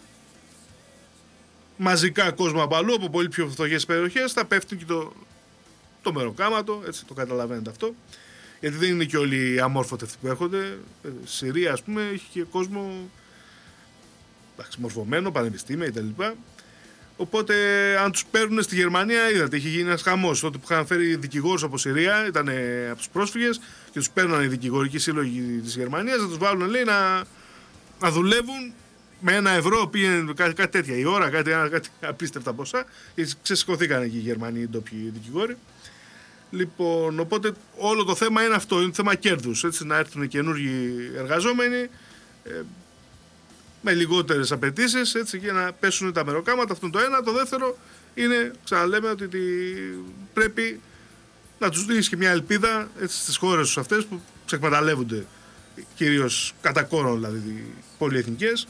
μαζικά κόσμο από αλλού, από πολύ πιο φτωχές περιοχές, θα πέφτει και το, το μεροκάματο, έτσι το καταλαβαίνετε αυτό. Γιατί δεν είναι και όλοι οι αμόρφωτοι αυτοί που έρχονται. Συρία, ας πούμε, έχει και κόσμο εντάξει, μορφωμένο, πανεπιστήμια κτλ. Οπότε, αν τους παίρνουν στη Γερμανία, είδατε, είχε γίνει ένας χαμός. Τότε που είχαν φέρει δικηγόρους από Συρία, ήταν από τους πρόσφυγες και τους παίρνουν οι δικηγορικοί σύλλογοι της Γερμανίας, να τους βάλουν, λέει, να, να δουλεύουν με ένα ευρώ, πήγαινε κάτι, κάτι τέτοια η ώρα, κάτι, κάτι απίστευτα ποσά. Και ξεσηκωθήκαν εκεί οι Γερμανοί, οι ντόπιοι δικηγόροι. Λοιπόν, οπότε όλο το θέμα είναι αυτό, είναι θέμα κέρδους. Έτσι, να έρθουν καινούργιοι εργαζόμενοι ε, με λιγότερες απαιτήσεις, έτσι, για να πέσουν τα μεροκάματα. Αυτό είναι το ένα. Το δεύτερο είναι, ξαναλέμε, ότι πρέπει να τους δίνεις και μια ελπίδα έτσι, στις χώρες τους αυτές που ξεκμεταλλεύονται κυρίως κατά κόρον, δηλαδή πολυεθνικές,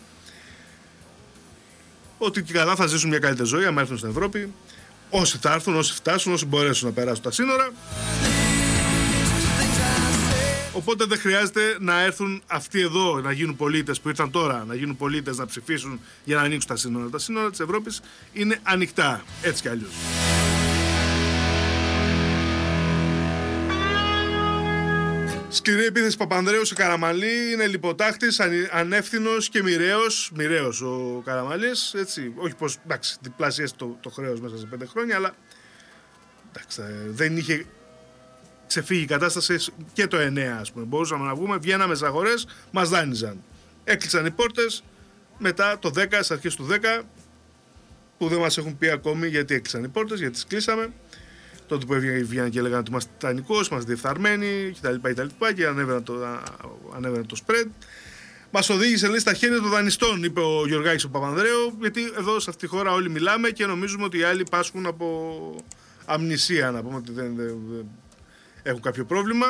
ότι και καλά θα ζήσουν μια καλύτερη ζωή άμα έρθουν στην Ευρώπη. Όσοι θα έρθουν, όσοι φτάσουν, όσοι μπορέσουν να περάσουν τα σύνορα. Οπότε δεν χρειάζεται να έρθουν αυτοί εδώ να γίνουν πολίτες που ήρθαν τώρα, να γίνουν πολίτες να ψηφίσουν για να ανοίξουν τα σύνορα. Τα σύνορα της Ευρώπης είναι ανοιχτά, έτσι κι αλλιώς. Σκληρή επίθεση Παπανδρέου σε Καραμαλή, είναι λιποτάχτης, ανεύθυνος και μοιραίος. Μοιραίος ο Καραμαλής, έτσι. Όχι πως, εντάξει, διπλασίασε το, το χρέος μέσα σε πέντε χρόνια, αλλά εντάξει, δεν είχε ξεφύγει η κατάσταση και το εννέα, ας πούμε. Μπορούσαμε να βγούμε, βγαίναμε στις αγορές, μας δάνειζαν. Έκλεισαν οι πόρτες, μετά το δέκα, στις αρχές του δέκα, που δεν μας έχουν πει ακόμη γιατί έκλεισαν οι πόρτες, γιατί τις κλείσαμε. Τότε που έβγαιναν και έλεγαν ότι είμαστε τιτανικός, είμαστε διεφθαρμένοι κτλ. κτλ. Και ανέβαινε το, ανέβαινε το spread. Μας οδήγησε, λέει, στα χέρια των δανειστών, είπε ο Γιωργάκης ο Παπανδρέου, γιατί εδώ σε αυτή τη χώρα όλοι μιλάμε και νομίζουμε ότι οι άλλοι πάσχουν από αμνησία, να πούμε ότι δεν, δεν, δεν έχουν κάποιο πρόβλημα.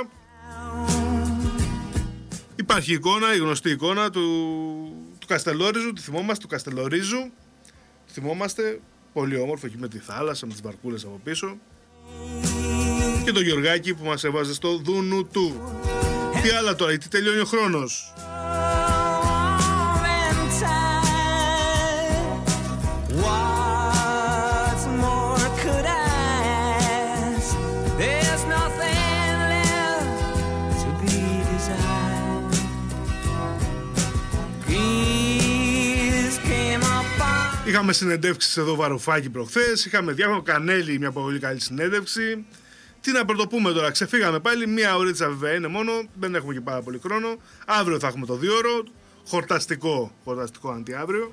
Υπάρχει εικόνα, η γνωστή εικόνα του, του Καστελόριζου, τη θυμόμαστε, του Καστελορίζου. Θυμόμαστε, πολύ όμορφο, εκεί με τη θάλασσα, με τις βαρκούλες από πίσω. Και το Γιωργάκη που μας έβαζε στο δούνου του. Τι άλλα τώρα, γιατί τελειώνει ο χρόνος. Είχαμε συνεντεύξεις εδώ Βαρουφάκη προχθές, είχαμε διάφορα Κανέλη, μια πολύ καλή συνέντευξη. Τι να πρωτοπούμε τώρα, ξεφύγαμε πάλι, μία ωρίτσα βέβαια είναι μόνο, δεν έχουμε και πάρα πολύ χρόνο. Αύριο θα έχουμε το δύο ώρο, χορταστικό, χορταστικό αντιαύριο.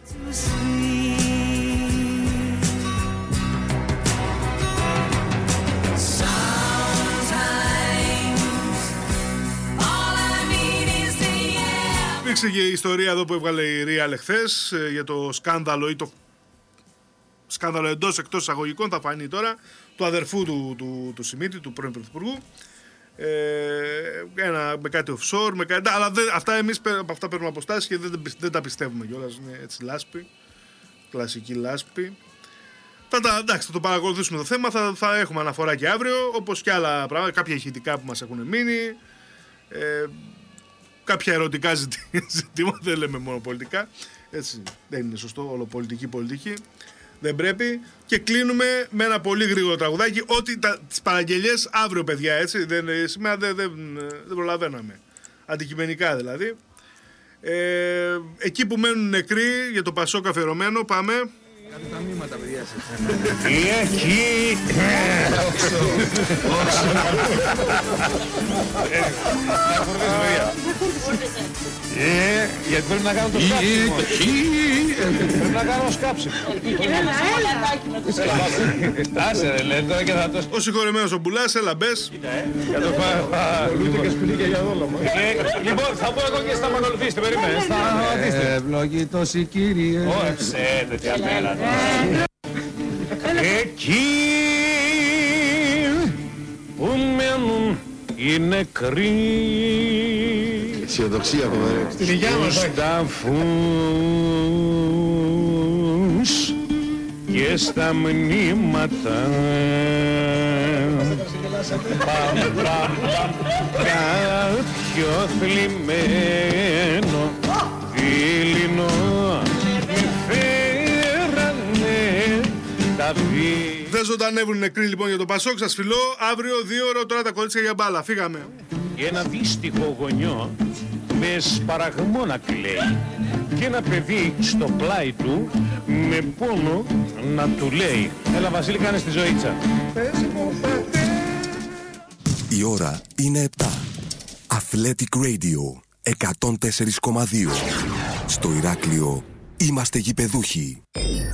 Υπήρξε και η ιστορία εδώ που έβγαλε η Real εχθές για το σκάνδαλο ή το σκάνδαλο εντός εκτός εισαγωγικών, θα φανεί τώρα, του αδερφού του, του, του Σιμίτη, του πρώην Πρωθυπουργού. Ε, ένα, με κάτι offshore, με κάτι, αλλά δεν, αυτά εμείς από αυτά παίρνουμε αποστάσεις και δεν, δεν τα πιστεύουμε κιόλας, είναι έτσι λάσπη. κλασική λάσπη. Θα, τα, εντάξει, θα το παρακολουθήσουμε το θέμα, θα, θα έχουμε αναφορά και αύριο, όπως και άλλα πράγματα, κάποια ηχητικά που μας έχουν μείνει, ε, κάποια ερωτικά ζητήματα, δεν λέμε μόνο πολιτικά, έτσι δεν είναι σωστό, όλο πολιτική πολιτική, δεν πρέπει. Και κλείνουμε με ένα πολύ γρήγορο τραγουδάκι, ότι τα, τις παραγγελίες αύριο παιδιά, έτσι, δεν, σήμερα δεν, δεν, δεν προλαβαίναμε, αντικειμενικά δηλαδή. Ε, εκεί που μένουν νεκροί για το Πασόκ αφιερωμένο, πάμε. Κάτω τα μήματα, παιδιά σας. Εκεί! Ε, γιατί πρέπει να κάνω το σκάψιμο. Πρέπει να κάνω σκάψιμο. Άσε ρε, λέει τώρα και θα το... Ο συγχωρεμένος ο Μπουλάς, έλα μπες. Για το λούτε και σκουλίκια για δόλωμα. Λοιπόν, θα πω εγώ και σταματολουθήστε, περίμενε. Σταματήστε. Ευλογητός η Κύριε. Όεψε, τέτοια μέρα. Εκεί που μένουν οι νεκροί. Αισιοδοξία, κομμάρε. Στην υγειά μας, στους τάφους και στα μνήματα. Παμ, παμ, παμ, κάποιο θλιμμένο δειλινό μη φέρανε τα βή. Δεν ζωντανεύουν νεκροί λοιπόν για το Πασόκ, σας φιλώ. Αύριο δύο ώρα τώρα τα κορίτσια για μπάλα. Φύγαμε. Και ένα δύστιχο γονιό με σπαραγμό να κλαίει και ένα παιδί στο πλάι του με πόνο να του λέει. Έλα Βασίλη, κάνε τη ζωήτσα. Η ώρα είναι επτά. Athletic Radio εκατόν τέσσερα κόμμα δύο. Στο Ηράκλειο είμαστε γηπεδούχοι.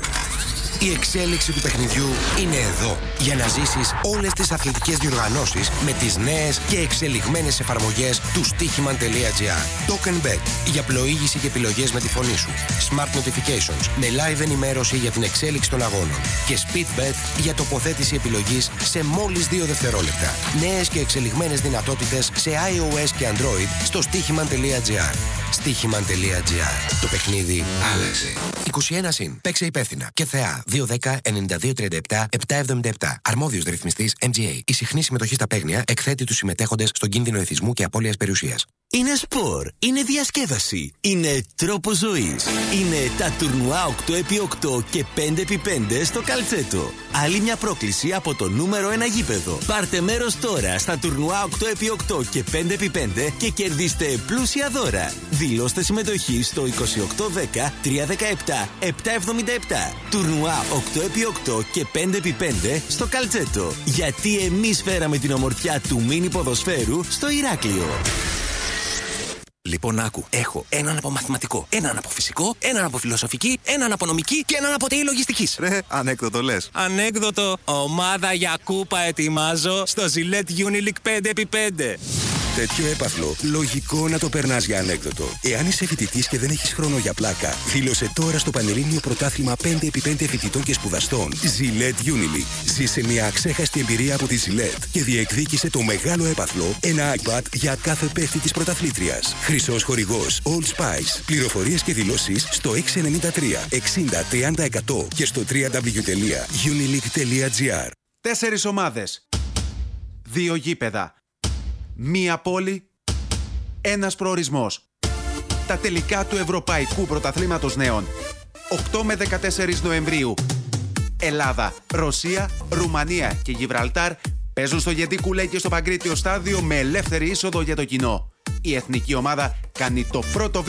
Η εξέλιξη του παιχνιδιού είναι εδώ για να ζήσεις όλες τις αθλητικές διοργανώσεις με τις νέες και εξελιγμένες εφαρμογές του στοίχημαν τελεία τζι άρ. TokenBet για πλοήγηση και επιλογές με τη φωνή σου. Smart Notifications με live ενημέρωση για την εξέλιξη των αγώνων. Και SpeedBet για τοποθέτηση επιλογής σε μόλις δύο δευτερόλεπτα. Νέες και εξελιγμένες δυνατότητες σε iOS και Android στο στοίχημαν τελεία τζι άρ. στοίχημαν τελεία τζι άρ. Το παιχνίδι άλλαξε. είκοσι ένα συν. Παίξε υπεύθυνα. Και θεά. δύο δέκα ενενήντα δύο τριάντα επτά επτακόσια εβδομήντα επτά. Αρμόδιος ρυθμιστής εμ τζι έι. Η συχνή συμμετοχή στα παίγνια εκθέτει τους συμμετέχοντες στον κίνδυνο εθισμού και απώλειας περιουσίας. Είναι σπορ, είναι διασκέδαση, είναι τρόπο ζωής. Είναι τα τουρνουά οκτώ επί οκτώ και πέντε επί πέντε στο Καλτσέτο. Άλλη μια πρόκληση από το νούμερο ένα γήπεδο. Πάρτε μέρος τώρα στα τουρνουά οκτώ επί οκτώ και πέντε επί πέντε και κερδίστε πλούσια δώρα. Δηλώστε συμμετοχή στο είκοσι οκτώ δέκα τριακόσια δεκαεπτά επτακόσια εβδομήντα επτά. Τουρνουά οκτώ επί οκτώ και πέντε επί πέντε στο Καλτσέτο. Γιατί εμείς φέραμε την ομορφιά του μίνι ποδοσφαίρου στο Ηράκλειο. Λοιπόν, άκου. Έχω έναν από μαθηματικό, έναν από φυσικό, έναν από φιλοσοφική, έναν από νομική και έναν από ΤΕΙ λογιστικής. Ρε, ανέκδοτο λες. Ανέκδοτο. Ομάδα για κούπα ετοιμάζω στο Gillette Unileak πέντε επί πέντε. Τέτοιο έπαθλο, λογικό να το περνάς για ανέκδοτο. Εάν είσαι φοιτητής και δεν έχεις χρόνο για πλάκα, δήλωσε τώρα στο Πανελλήνιο Πρωτάθλημα πέντε επί πέντε φοιτητών και σπουδαστών. Gillette Unileak. Ζήσε μια αξέχαστη εμπειρία από τη Gillette και διεκδίκησε το μεγάλο έπαθλο, ένα iPad για κάθε παίχτη της πρωταθλήτριας. Χρυσός χορηγός Old Spice. Πληροφορίες και δηλώσεις στο έξι εννιά τρία εξήντα τριάντα εκατό και στο double-u double-u double-u τελεία unileak τελεία τζι άρ. Τέσσερις ομάδες. Δύο γήπεδα. Μία πόλη. Ένας προορισμός. Τα τελικά του Ευρωπαϊκού Πρωταθλήματος Νέων. οκτώ με δεκατέσσερα Νοεμβρίου. Ελλάδα, Ρωσία, Ρουμανία και Γιβραλτάρ παίζουν στο Γεντή Κουλέ και στο Παγκρίτιο Στάδιο με ελεύθερη είσοδο για το κοινό. Η εθνική ομάδα κάνει το πρώτο